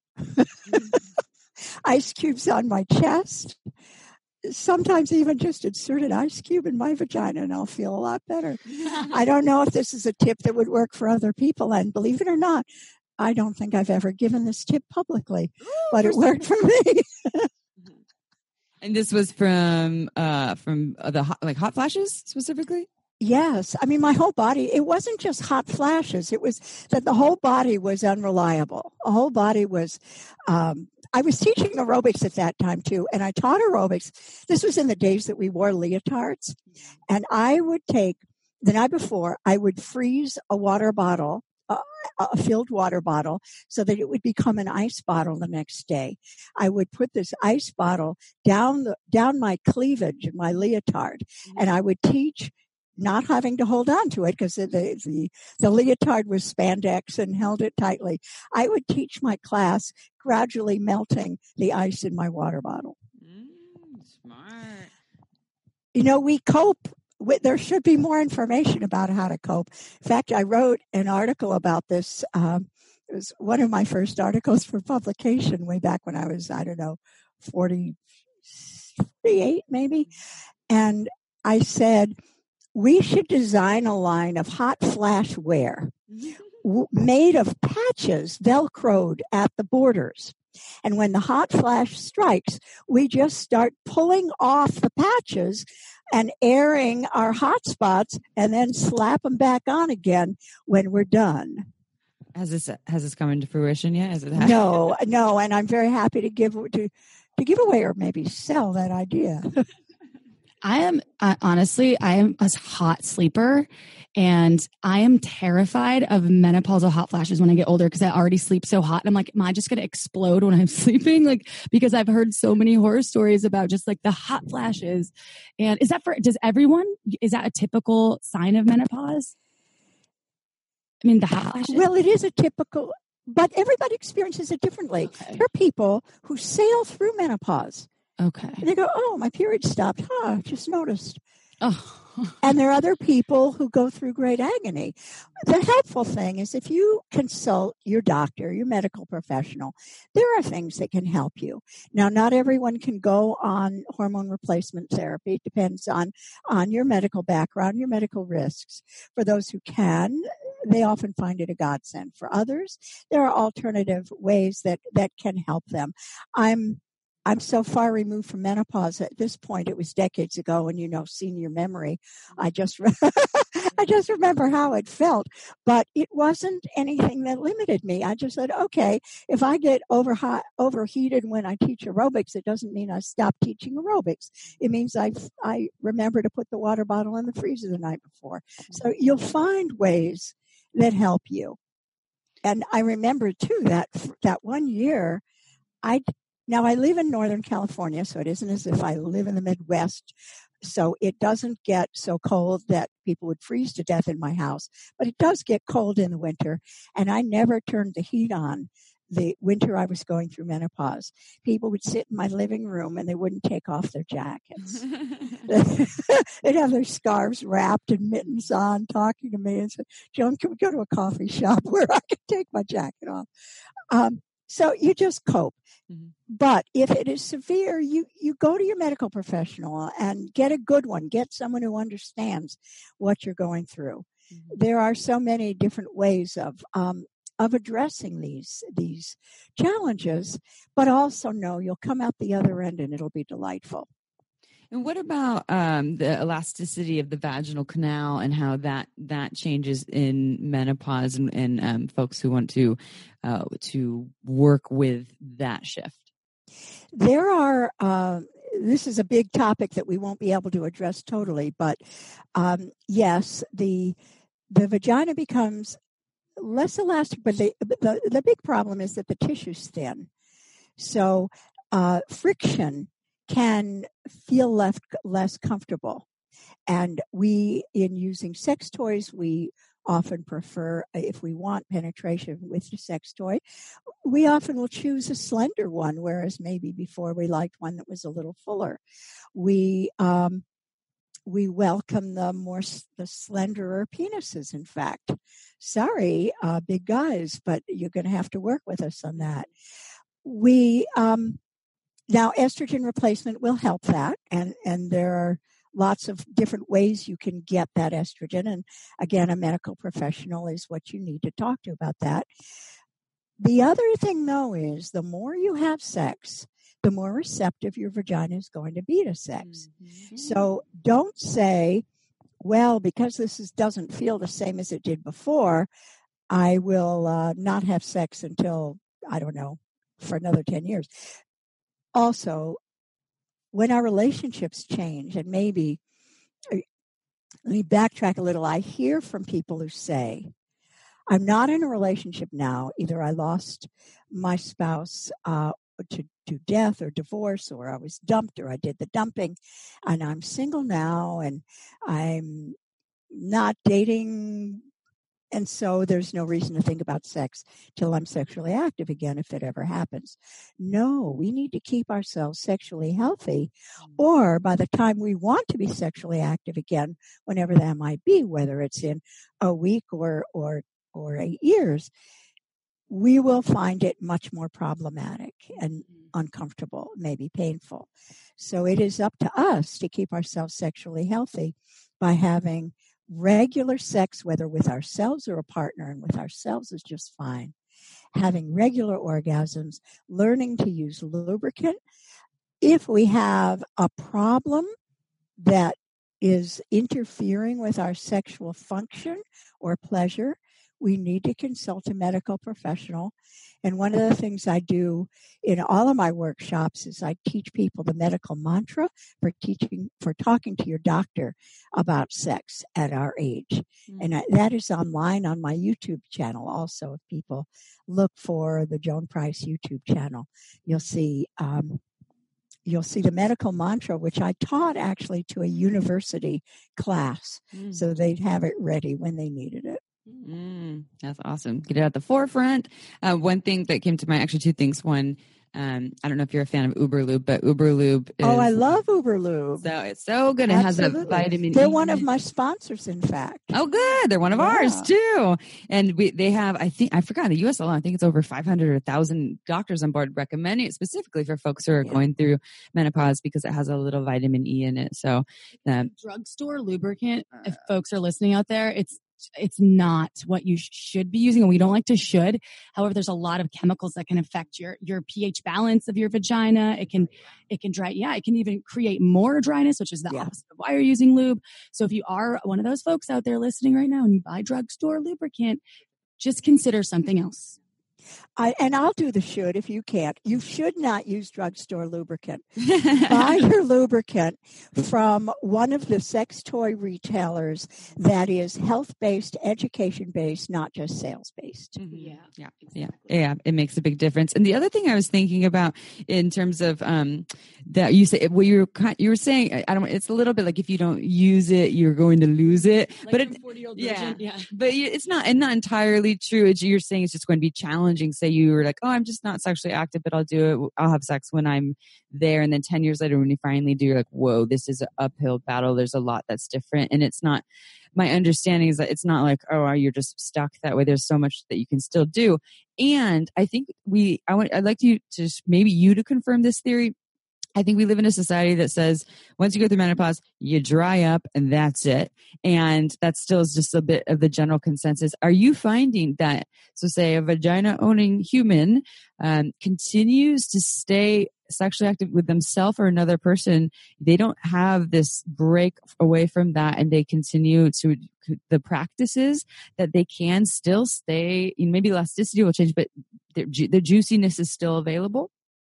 Ice cubes on my chest. Sometimes even just insert an ice cube in my vagina and I'll feel a lot better. I don't know if this is a tip that would work for other people. And believe it or not, I don't think I've ever given this tip publicly, Ooh, but it worked for me. And this was from uh, from the hot, like hot flashes specifically? Yes. I mean, my whole body, it wasn't just hot flashes. It was that the whole body was unreliable. The whole body was, um, I was teaching aerobics at that time too, and I taught aerobics. This was in the days that we wore leotards. And I would take, the night before, I would freeze a water bottle, uh, a filled water bottle, so that it would become an ice bottle the next day. I would put this ice bottle down the, down my cleavage in my leotard, and I would teach not having to hold on to it because the, the, the leotard was spandex and held it tightly. I would teach my class gradually melting the ice in my water bottle. Mm, smart. You know, we cope. With, there should be more information about how to cope. In fact, I wrote an article about this. Um, it was one of my first articles for publication way back when I was, I don't know, forty, forty-eight maybe. And I said, we should design a line of hot flash wear w- made of patches velcroed at the borders. And when the hot flash strikes, we just start pulling off the patches and airing our hot spots and then slap them back on again when we're done. Has this has this come into fruition yet? Has it happened? No, no, and I'm very happy to give to to give away or maybe sell that idea. I am, uh, honestly, I am a hot sleeper and I am terrified of menopausal hot flashes when I get older because I already sleep so hot. And I'm like, am I just going to explode when I'm sleeping? Like, because I've heard so many horror stories about just like the hot flashes. And is that for, does everyone, is that a typical sign of menopause? I mean, the hot flashes? Well, it is a typical, but everybody experiences it differently. Okay. There are people who sail through menopause. Okay. And they go, oh, my period stopped. Huh, just noticed. Oh. And there are other people who go through great agony. The helpful thing is if you consult your doctor, your medical professional, there are things that can help you. Now, not everyone can go on hormone replacement therapy. It depends on, on your medical background, your medical risks. For those who can, they often find it a godsend. For others, there are alternative ways that, that can help them. I'm I'm so far removed from menopause at this point. It was decades ago, and you know, senior memory. I just, re- I just remember how it felt, but it wasn't anything that limited me. I just said, okay, if I get over hot, overheated when I teach aerobics, it doesn't mean I stop teaching aerobics. It means I, I remember to put the water bottle in the freezer the night before. So you'll find ways that help you. And I remember too that that one year, I. Now, I live in Northern California, so it isn't as if I live in the Midwest. So it doesn't get so cold that people would freeze to death in my house. But it does get cold in the winter. And I never turned the heat on the winter I was going through menopause. People would sit in my living room and they wouldn't take off their jackets. They'd have their scarves wrapped and mittens on, talking to me and said, Joan, can we go to a coffee shop where I can take my jacket off? Um, so you just cope. Mm-hmm. But if it is severe, you, you go to your medical professional and get a good one. Get someone who understands what you're going through. Mm-hmm. There are so many different ways of um, of addressing these these challenges, but also know you'll come out the other end and it'll be delightful. And what about um, the elasticity of the vaginal canal and how that, that changes in menopause and, and um, folks who want to uh, to work with that shift? There are, uh, this is a big topic that we won't be able to address totally, but um, yes, the the vagina becomes less elastic, but the, the the big problem is that the tissue's thin. So uh, friction can feel less, less comfortable. And we, in using sex toys, we often prefer, if we want penetration with the sex toy, we often will choose a slender one, whereas maybe before we liked one that was a little fuller. We um, we welcome the more the slenderer penises. In fact, sorry, uh, big guys, but you're going to have to work with us on that. We um, now estrogen replacement will help that, and and there are lots of different ways you can get that estrogen. And again, a medical professional is what you need to talk to about that. The other thing, though, is the more you have sex, the more receptive your vagina is going to be to sex. Mm-hmm. So don't say, well, because this is, doesn't feel the same as it did before, I will uh, not have sex until, I don't know, for another ten years. Also, when our relationships change, and maybe, let me backtrack a little, I hear from people who say, I'm not in a relationship now. Either I lost my spouse uh, to, to death or divorce, or I was dumped, or I did the dumping, and I'm single now, and I'm not dating, and so there's no reason to think about sex till I'm sexually active again, if it ever happens. No, we need to keep ourselves sexually healthy, or by the time we want to be sexually active again, whenever that might be, whether it's in a week or or or eight years, we will find it much more problematic and uncomfortable, maybe painful. So it is up to us to keep ourselves sexually healthy by having regular sex, whether with ourselves or a partner, and with ourselves is just fine. Having regular orgasms, learning to use lubricant. If we have a problem that is interfering with our sexual function or pleasure, we need to consult a medical professional. And one of the things I do in all of my workshops is I teach people the medical mantra for teaching, for talking to your doctor about sex at our age. Mm-hmm. And I, that is online on my YouTube channel also. If people look for the Joan Price YouTube channel, you'll see, um, you'll see the medical mantra, which I taught actually to a university class. Mm-hmm. So they'd have it ready when they needed it. Mm, that's awesome. Get it at the forefront. Uh, one thing that came to mind, actually two things. One, um, I don't know if you're a fan of Uberlube, but Uberlube is... Oh, I love Uberlube. So it's so good. Absolutely. It has a vitamin They're E. one of my sponsors, in fact. Oh, good. They're one of yeah. ours, too. And we they have, I think, I forgot, in the U S alone, I think it's over five hundred or one thousand doctors on board recommending it specifically for folks who are yeah. going through menopause because it has a little vitamin E in it. So, um, drugstore lubricant, if folks are listening out there, it's it's not what you should be using, and we don't like to should. However, there's a lot of chemicals that can affect your, your pH balance of your vagina. It can, it can dry. Yeah. It can even create more dryness, which is the yeah. opposite of why you're using lube. So if you are one of those folks out there listening right now and you buy drugstore lubricant, just consider something else. I, and I'll do the should if you can't. You should not use drugstore lubricant. Buy your lubricant from one of the sex toy retailers that is health-based, education-based, not just sales-based. Mm-hmm. Yeah, yeah, exactly. yeah, yeah. It makes a big difference. And the other thing I was thinking about in terms of um, that you say, well, you were you were saying, I don't. It's a little bit like if you don't use it, you're going to lose it. Like but it, yeah, yeah, but it's not, and not entirely true. It's, you're saying it's just going to be challenging. Say you were like, oh, I'm just not sexually active, but I'll do it. I'll have sex when I'm there. And then ten years later, when you finally do, you're like, whoa, this is an uphill battle. There's a lot that's different. And it's not, my understanding is that it's not like, oh, you're just stuck that way. There's so much that you can still do. And I think we, I want, I'd like you to just maybe you to confirm this theory. I think we live in a society that says once you go through menopause, you dry up and that's it. And that still is just a bit of the general consensus. Are you finding that, so say a vagina owning human um, continues to stay sexually active with themselves or another person, they don't have this break away from that and they continue to the practices that they can still stay, you know, maybe elasticity will change, but the, the juiciness is still available?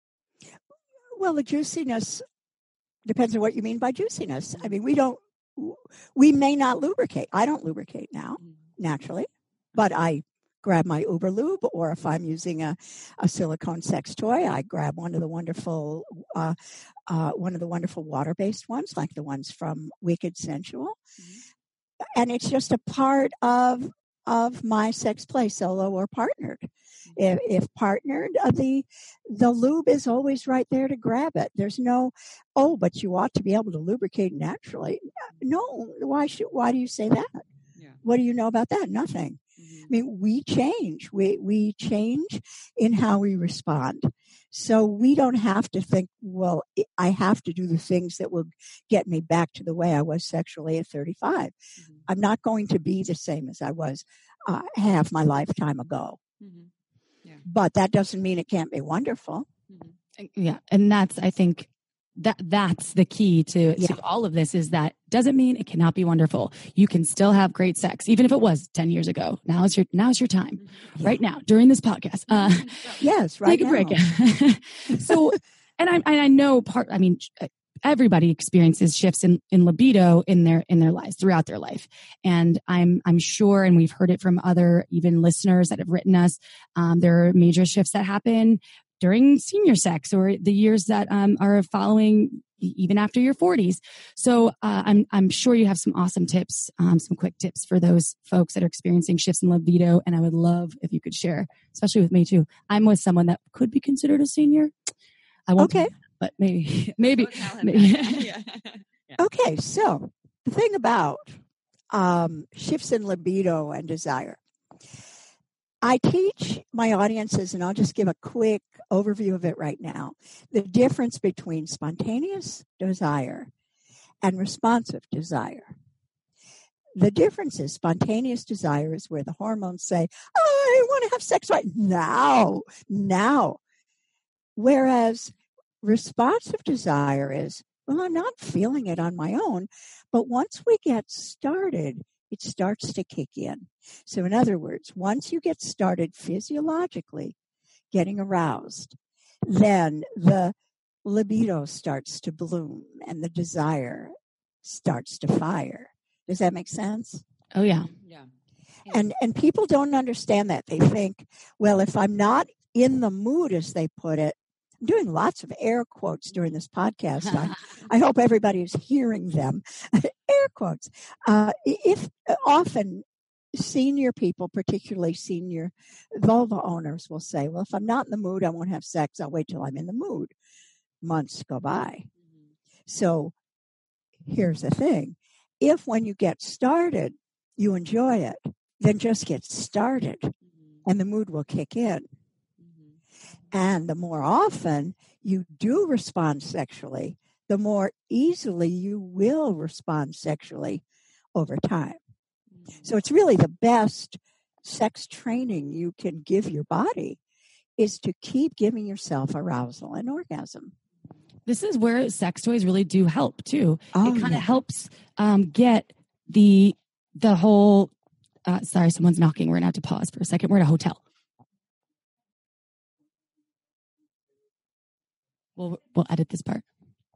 Well, the juiciness depends on what you mean by juiciness. I mean, we don't, we may not lubricate. I don't lubricate now, naturally, but I grab my Uber Lube, or if I'm using a, a silicone sex toy, I grab one of the wonderful, uh, uh, one of the wonderful water-based ones, like the ones from Wicked Sensual. Mm-hmm. And it's just a part of of my sex play, solo or partnered. If, if partnered, uh, the the lube is always right there to grab it. There's no, oh, but you ought to be able to lubricate naturally. No, why should? Why do you say that? Yeah. What do you know about that? Nothing. Mm-hmm. I mean, we change. We we change in how we respond. So we don't have to think, well, I have to do the things that will get me back to the way I was sexually at thirty-five. Mm-hmm. I'm not going to be the same as I was uh, half my lifetime ago. Mm-hmm. Yeah. But that doesn't mean it can't be wonderful. Mm-hmm. Yeah. And that's, I think, that that's the key to, yeah. to all of this, is that doesn't mean it cannot be wonderful. You can still have great sex, even if it was ten years ago. Now is your, now is your time. Yeah. Right now, during this podcast. Uh, yes, right Take now. a break. So, and I, and I know part, I mean, everybody experiences shifts in, in libido in their, in their lives, throughout their life. And I'm, I'm sure, and we've heard it from other, even listeners that have written us, um, there are major shifts that happen during senior sex, or the years that um, are following even after your forties. So uh, I'm I'm sure you have some awesome tips, um, some quick tips for those folks that are experiencing shifts in libido. And I would love if you could share, especially with me too. I'm with someone that could be considered a senior. I won't, okay, but maybe maybe. maybe. yeah. Okay, so the thing about um, shifts in libido and desire. I teach my audiences, and I'll just give a quick overview of it right now, the difference between spontaneous desire and responsive desire. The difference is spontaneous desire is where the hormones say, oh, I want to have sex right now, now. Whereas responsive desire is, well, I'm not feeling it on my own, but once we get started, it starts to kick in. So in other words, once you get started physiologically getting aroused, then the libido starts to bloom and the desire starts to fire. Does that make sense? Oh, yeah. Yeah. And and people don't understand that. They think, well, if I'm not in the mood, as they put it, I'm doing lots of air quotes during this podcast. I, I hope everybody is hearing them. Air quotes. Uh, if often senior people, particularly senior vulva owners, will say, well, if I'm not in the mood, I won't have sex. I'll wait till I'm in the mood. Months go by. Mm-hmm. So here's the thing. If when you get started, you enjoy it, then just get started mm-hmm. and the mood will kick in. Mm-hmm. And the more often you do respond sexually, the more easily you will respond sexually over time. Mm-hmm. So it's really the best sex training you can give your body is to keep giving yourself arousal and orgasm. This is where sex toys really do help too. Oh, it kind of yeah. helps um, get the the whole. Uh, sorry, someone's knocking. We're gonna have to pause for a second. We're at a hotel. We'll we'll edit this part.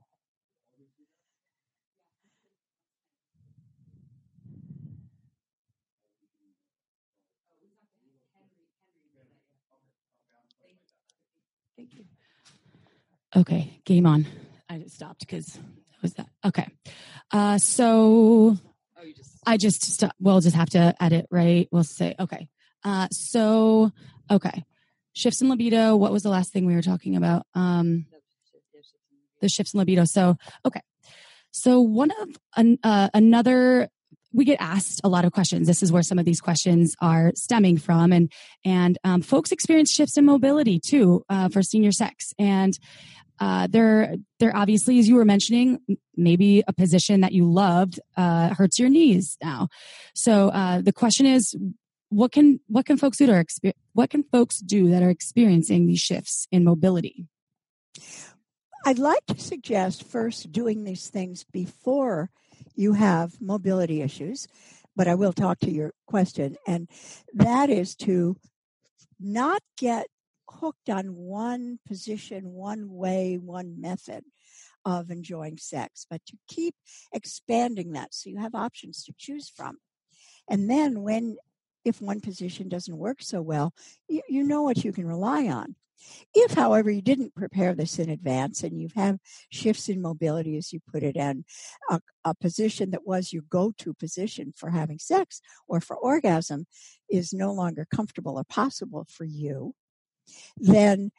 Thank you. Okay, game on. I just stopped because was that okay? Uh, so oh, you just I just stopped. We'll just have to edit, right? We'll say okay. Uh, so okay, shifts in libido. What was the last thing we were talking about? Um, the shifts in libido. So okay, so one of an, uh, another. We get asked a lot of questions. This is where some of these questions are stemming from, and and um, folks experience shifts in mobility too uh, for senior sex, and uh, they're they're obviously, as you were mentioning, maybe a position that you loved uh, hurts your knees now. So uh, the question is, what can what can folks do to exper- what can folks do that are experiencing these shifts in mobility? I'd like to suggest first doing these things before you have mobility issues, but I will talk to your question, and that is to not get hooked on one position, one way, one method of enjoying sex, but to keep expanding that so you have options to choose from. And then when if one position doesn't work so well, you, you know what you can rely on. If, however, you didn't prepare this in advance and you have shifts in mobility, as you put it, and a, a position that was your go-to position for having sex or for orgasm is no longer comfortable or possible for you, then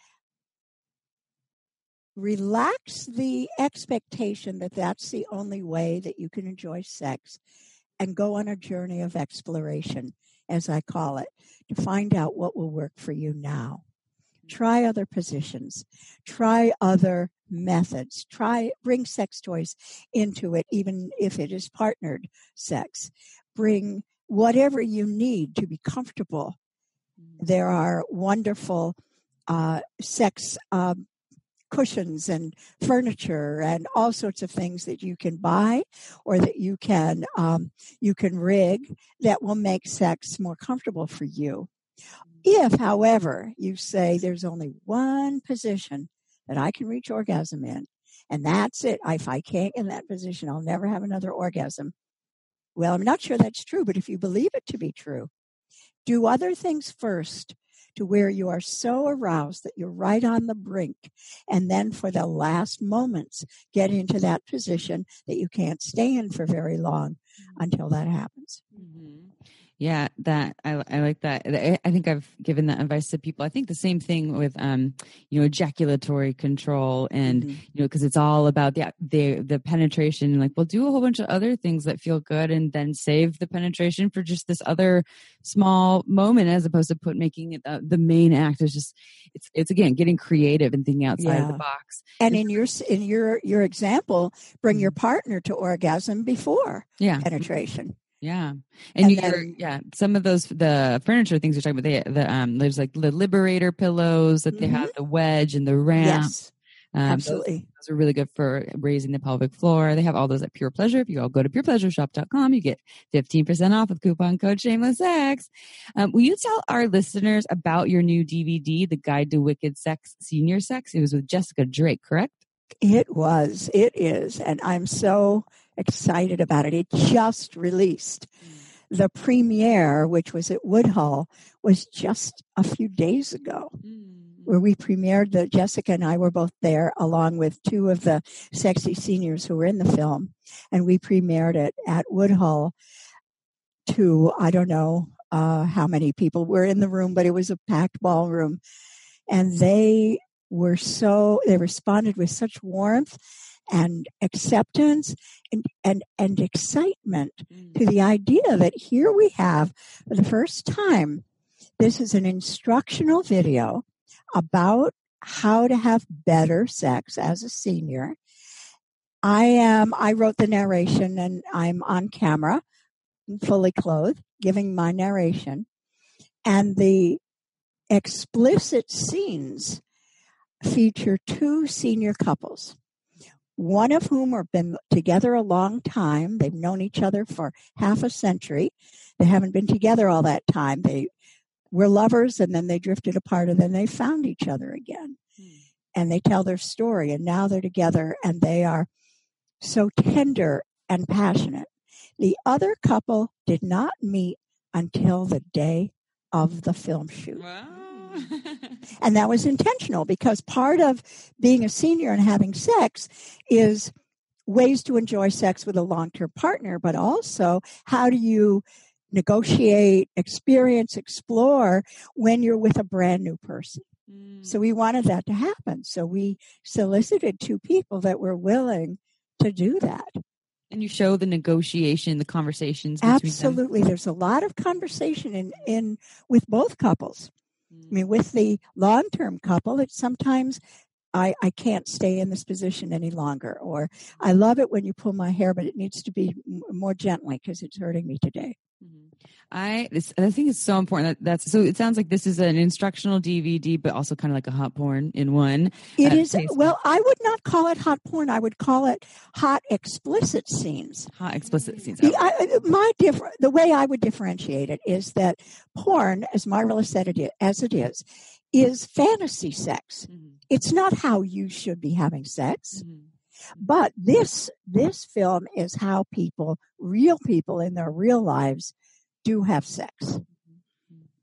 relax the expectation that that's the only way that you can enjoy sex and go on a journey of exploration, as I call it, to find out what will work for you now. Try other positions, try other methods, try, bring sex toys into it, even if it is partnered sex. Bring whatever you need to be comfortable. There are wonderful uh, sex um, cushions and furniture and all sorts of things that you can buy or that you can um, you can rig that will make sex more comfortable for you. If, however, you say there's only one position that I can reach orgasm in, and that's it, if I can't get in that position, I'll never have another orgasm. Well, I'm not sure that's true, but if you believe it to be true, do other things first to where you are so aroused that you're right on the brink, and then for the last moments, get into that position that you can't stay in for very long until that happens. Mm-hmm. Yeah, that I, I like that. I, I think I've given that advice to people. I think the same thing with, um, you know, ejaculatory control, and mm-hmm. you know, because it's all about the the the penetration. Like, we'll do a whole bunch of other things that feel good, and then save the penetration for just this other small moment, as opposed to put making it the, the main act. Is just it's it's again getting creative and thinking outside yeah. of the box. And in your in your your example, bring your partner to orgasm before yeah. penetration. Yeah. And, and you're, then, yeah, some of those, the furniture things you're talking about, they, the, um, there's like the Liberator pillows that mm-hmm. they have, the wedge and the ramp. Yes, um, absolutely. Those, those are really good for raising the pelvic floor. They have all those at Pure Pleasure. If you all go to pure pleasure shop dot com, you get fifteen percent off with coupon code Shameless Sex. Um, will you tell our listeners about your new D V D, The Guide to Wicked Sex, Senior Sex? It was with Jessica Drake, correct? It was. It is. And I'm so excited about it. It just released. Mm. The premiere, which was at Woodhull, was just a few days ago, mm. where we premiered. The Jessica and I were both there, along with two of the sexy seniors who were in the film. And we premiered it at Woodhull to, I don't know uh, how many people were in the room, but it was a packed ballroom. And they were so, they responded with such warmth and acceptance and, and, and excitement mm. to the idea that here we have, for the first time, this is an instructional video about how to have better sex as a senior. I am, I wrote the narration, and I'm on camera, fully clothed, giving my narration. And the explicit scenes feature two senior couples, one of whom have been together a long time. They've known each other for half a century. They haven't been together all that time. They were lovers, and then they drifted apart, and then they found each other again. Mm. And they tell their story, and now they're together, and they are so tender and passionate. The other couple did not meet until the day of the film shoot. Wow. And that was intentional, because part of being a senior and having sex is ways to enjoy sex with a long-term partner, but also how do you negotiate, experience, explore when you're with a brand new person. Mm. So we wanted that to happen. So we solicited two people that were willing to do that. And you show the negotiation, the conversations between Absolutely. them. There's a lot of conversation in, in with both couples. I mean, with the long-term couple, it's sometimes I, I can't stay in this position any longer, or I love it when you pull my hair, but it needs to be m- more gently because it's hurting me today. Mm-hmm. I this I think it's so important that that's so. It sounds like this is an instructional D V D, but also kind of like a hot porn in one. It uh, is. Well, I would not call it hot porn. I would call it hot explicit scenes. Hot explicit scenes. The, I, my differ, the way I would differentiate it is that porn, as Marvelous said it is, as it is, is fantasy sex. Mm-hmm. It's not how you should be having sex. Mm-hmm. But this this film is how people, real people in their real lives, do have sex.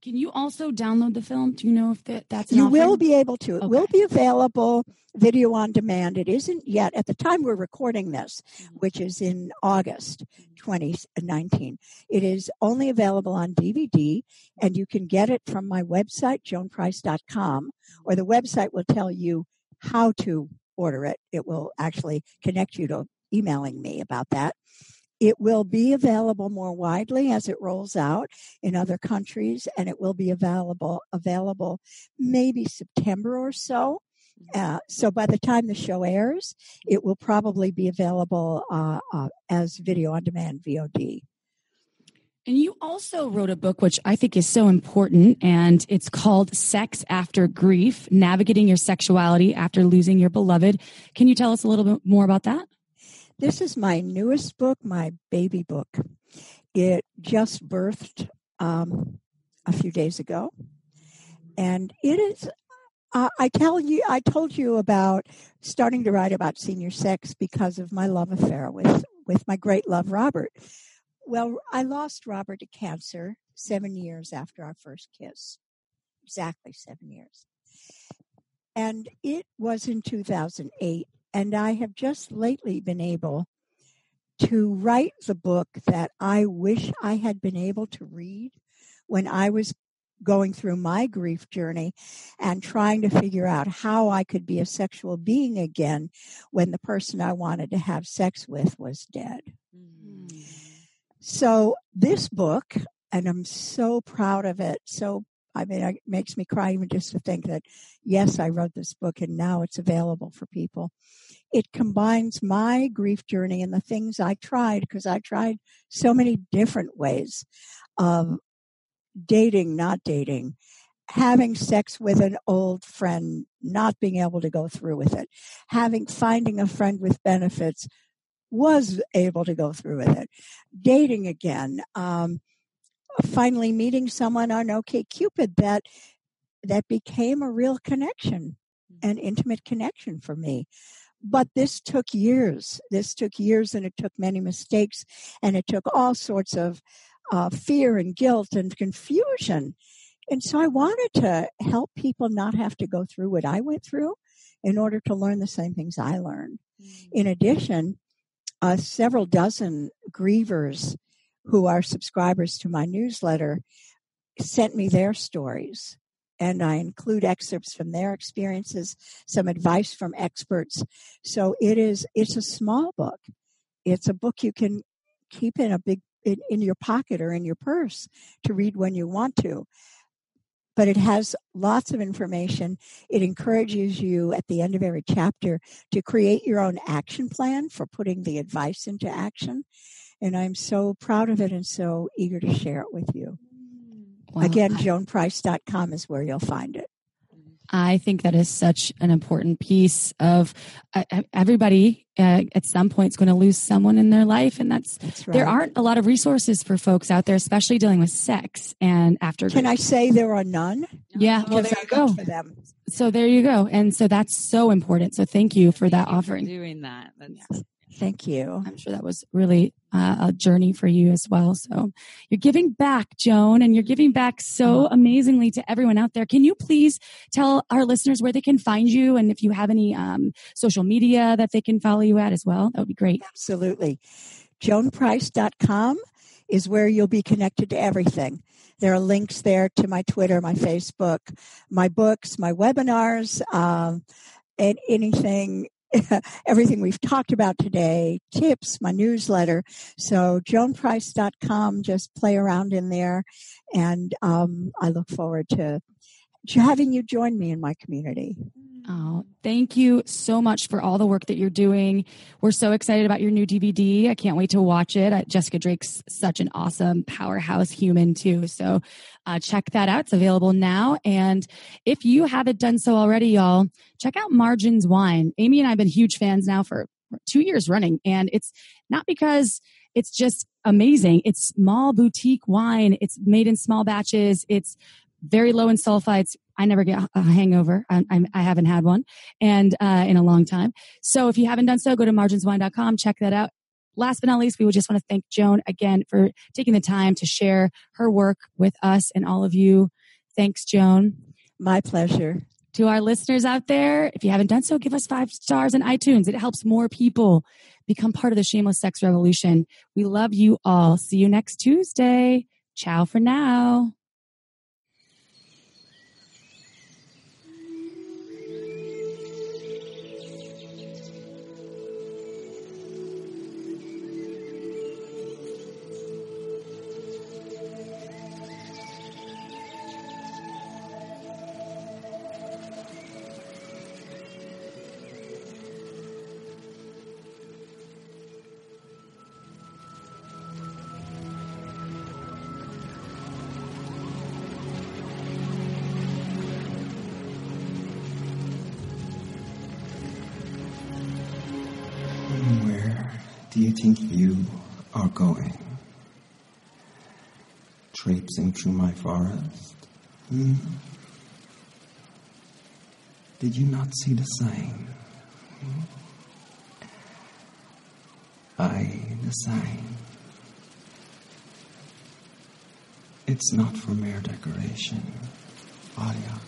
Can you also download the film? Do you know if that, that's an You offering? will be able to. It Okay. will be available video on demand. It isn't yet at the time we're recording this, which is in August twenty nineteen. It is only available on D V D, and you can get it from my website, joan price dot com, or the website will tell you how to order it. It will actually connect you to emailing me about that. It will be available more widely as it rolls out in other countries, and it will be available available maybe September or so. Uh, so by the time the show airs, it will probably be available uh, uh, as video on demand, V O D. And you also wrote a book, which I think is so important, and it's called Sex After Grief, Navigating Your Sexuality After Losing Your Beloved. Can you tell us a little bit more about that? This is my newest book, my baby book. It just birthed um, a few days ago. And it is, uh, I tell you, I told you about starting to write about senior sex because of my love affair with, with my great love, Robert. Well, I lost Robert to cancer seven years after our first kiss. Exactly seven years. And it was in two thousand eight. And I have just lately been able to write the book that I wish I had been able to read when I was going through my grief journey and trying to figure out how I could be a sexual being again when the person I wanted to have sex with was dead. Mm-hmm. So this book, and I'm so proud of it, so I mean, it makes me cry even just to think that, yes, I wrote this book and now it's available for people. It combines my grief journey and the things I tried, because I tried so many different ways of dating, not dating, having sex with an old friend, not being able to go through with it, having, finding a friend with benefits, was able to go through with it, dating again, um, finally meeting someone on OkCupid that that became a real connection, an intimate connection for me. But this took years. This took years, and it took many mistakes, and it took all sorts of uh, fear and guilt and confusion. And so I wanted to help people not have to go through what I went through in order to learn the same things I learned. Mm-hmm. In addition, uh, several dozen grievers who are subscribers to my newsletter sent me their stories. And I include excerpts from their experiences, some advice from experts. So it is, it's a small book. It's a book you can keep in a big, in, in your pocket or in your purse to read when you want to. But it has lots of information. It encourages you at the end of every chapter to create your own action plan for putting the advice into action. And I'm so proud of it and so eager to share it with you. Well, Again, joan price dot com is where you'll find it. I think that is such an important piece of uh, everybody uh, at some point is going to lose someone in their life. And that's, that's right. There aren't a lot of resources for folks out there, especially dealing with sex and after. Can I say there are none? Yeah. Well, there you go. For them. So there you go. And so that's so important. So thank you for that thank you offering. For doing that. That's yeah. Thank you. I'm sure that was really uh, a journey for you as well. So you're giving back, Joan, and you're giving back so amazingly to everyone out there. Can you please tell our listeners where they can find you, and if you have any um, social media that they can follow you at as well? That would be great. Absolutely. joan price dot com is where you'll be connected to everything. There are links there to my Twitter, my Facebook, my books, my webinars, um, and anything everything we've talked about today, tips, my newsletter. So joan price dot com, just play around in there. And um, I look forward to having you join me in my community. Oh, thank you so much for all the work that you're doing. We're so excited about your new D V D. I can't wait to watch it. Uh, Jessica Drake's such an awesome powerhouse human too. So uh, check that out. It's available now. And if you haven't done so already, y'all, check out Margins Wine. Amy and I have been huge fans now for two years running. And it's not because it's just amazing. It's small boutique wine. It's made in small batches. It's very low in sulfites. I never get a hangover. I, I, I haven't had one and uh, in a long time. So if you haven't done so, go to margins wine dot com. Check that out. Last but not least, we would just want to thank Joan again for taking the time to share her work with us and all of you. Thanks, Joan. My pleasure. To our listeners out there, if you haven't done so, give us five stars on iTunes. It helps more people become part of the shameless sex revolution. We love you all. See you next Tuesday. Ciao for now. Do you think you are going? Traipsing through my forest? Hmm? Did you not see the sign? Hmm? Aye, the sign. It's not for mere decoration, Alia.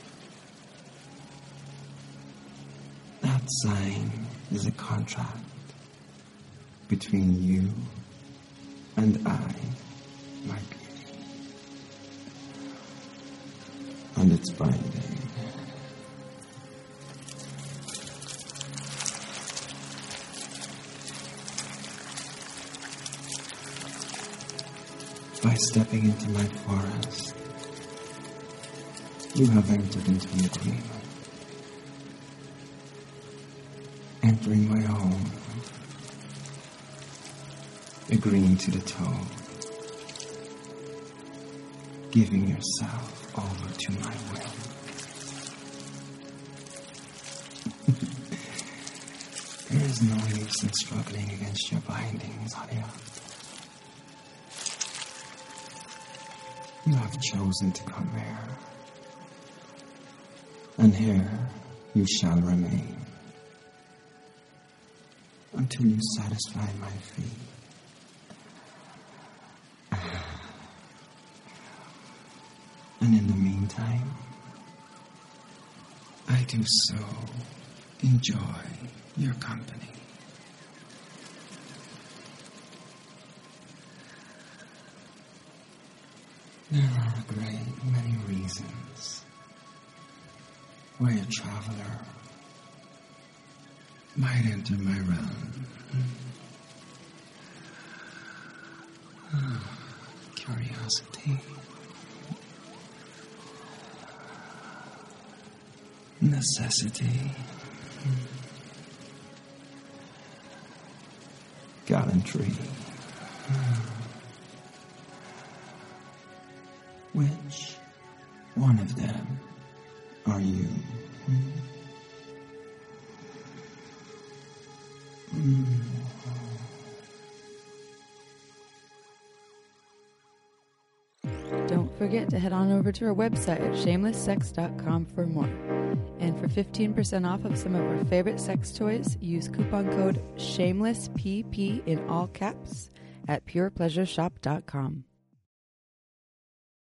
That sign is a contract between you and I, my beauty. And it's binding. By stepping into my forest, you have entered into an agreement. Entering my home, agreeing to the toe, giving yourself over to my will. There is no use in struggling against your bindings, Alia. You have chosen to come here, and here you shall remain until you satisfy my fee. And in the meantime, I do so enjoy your company. There are a great many reasons why a traveler might enter my realm. Oh, curiosity. Necessity. Gallantry. Which one of them are you? Mm. Don't forget to head on over to our website at shameless sex dot com for more. And for fifteen percent off of some of our favorite sex toys, use coupon code SHAMELESSPP in all caps at pure pleasure shop dot com.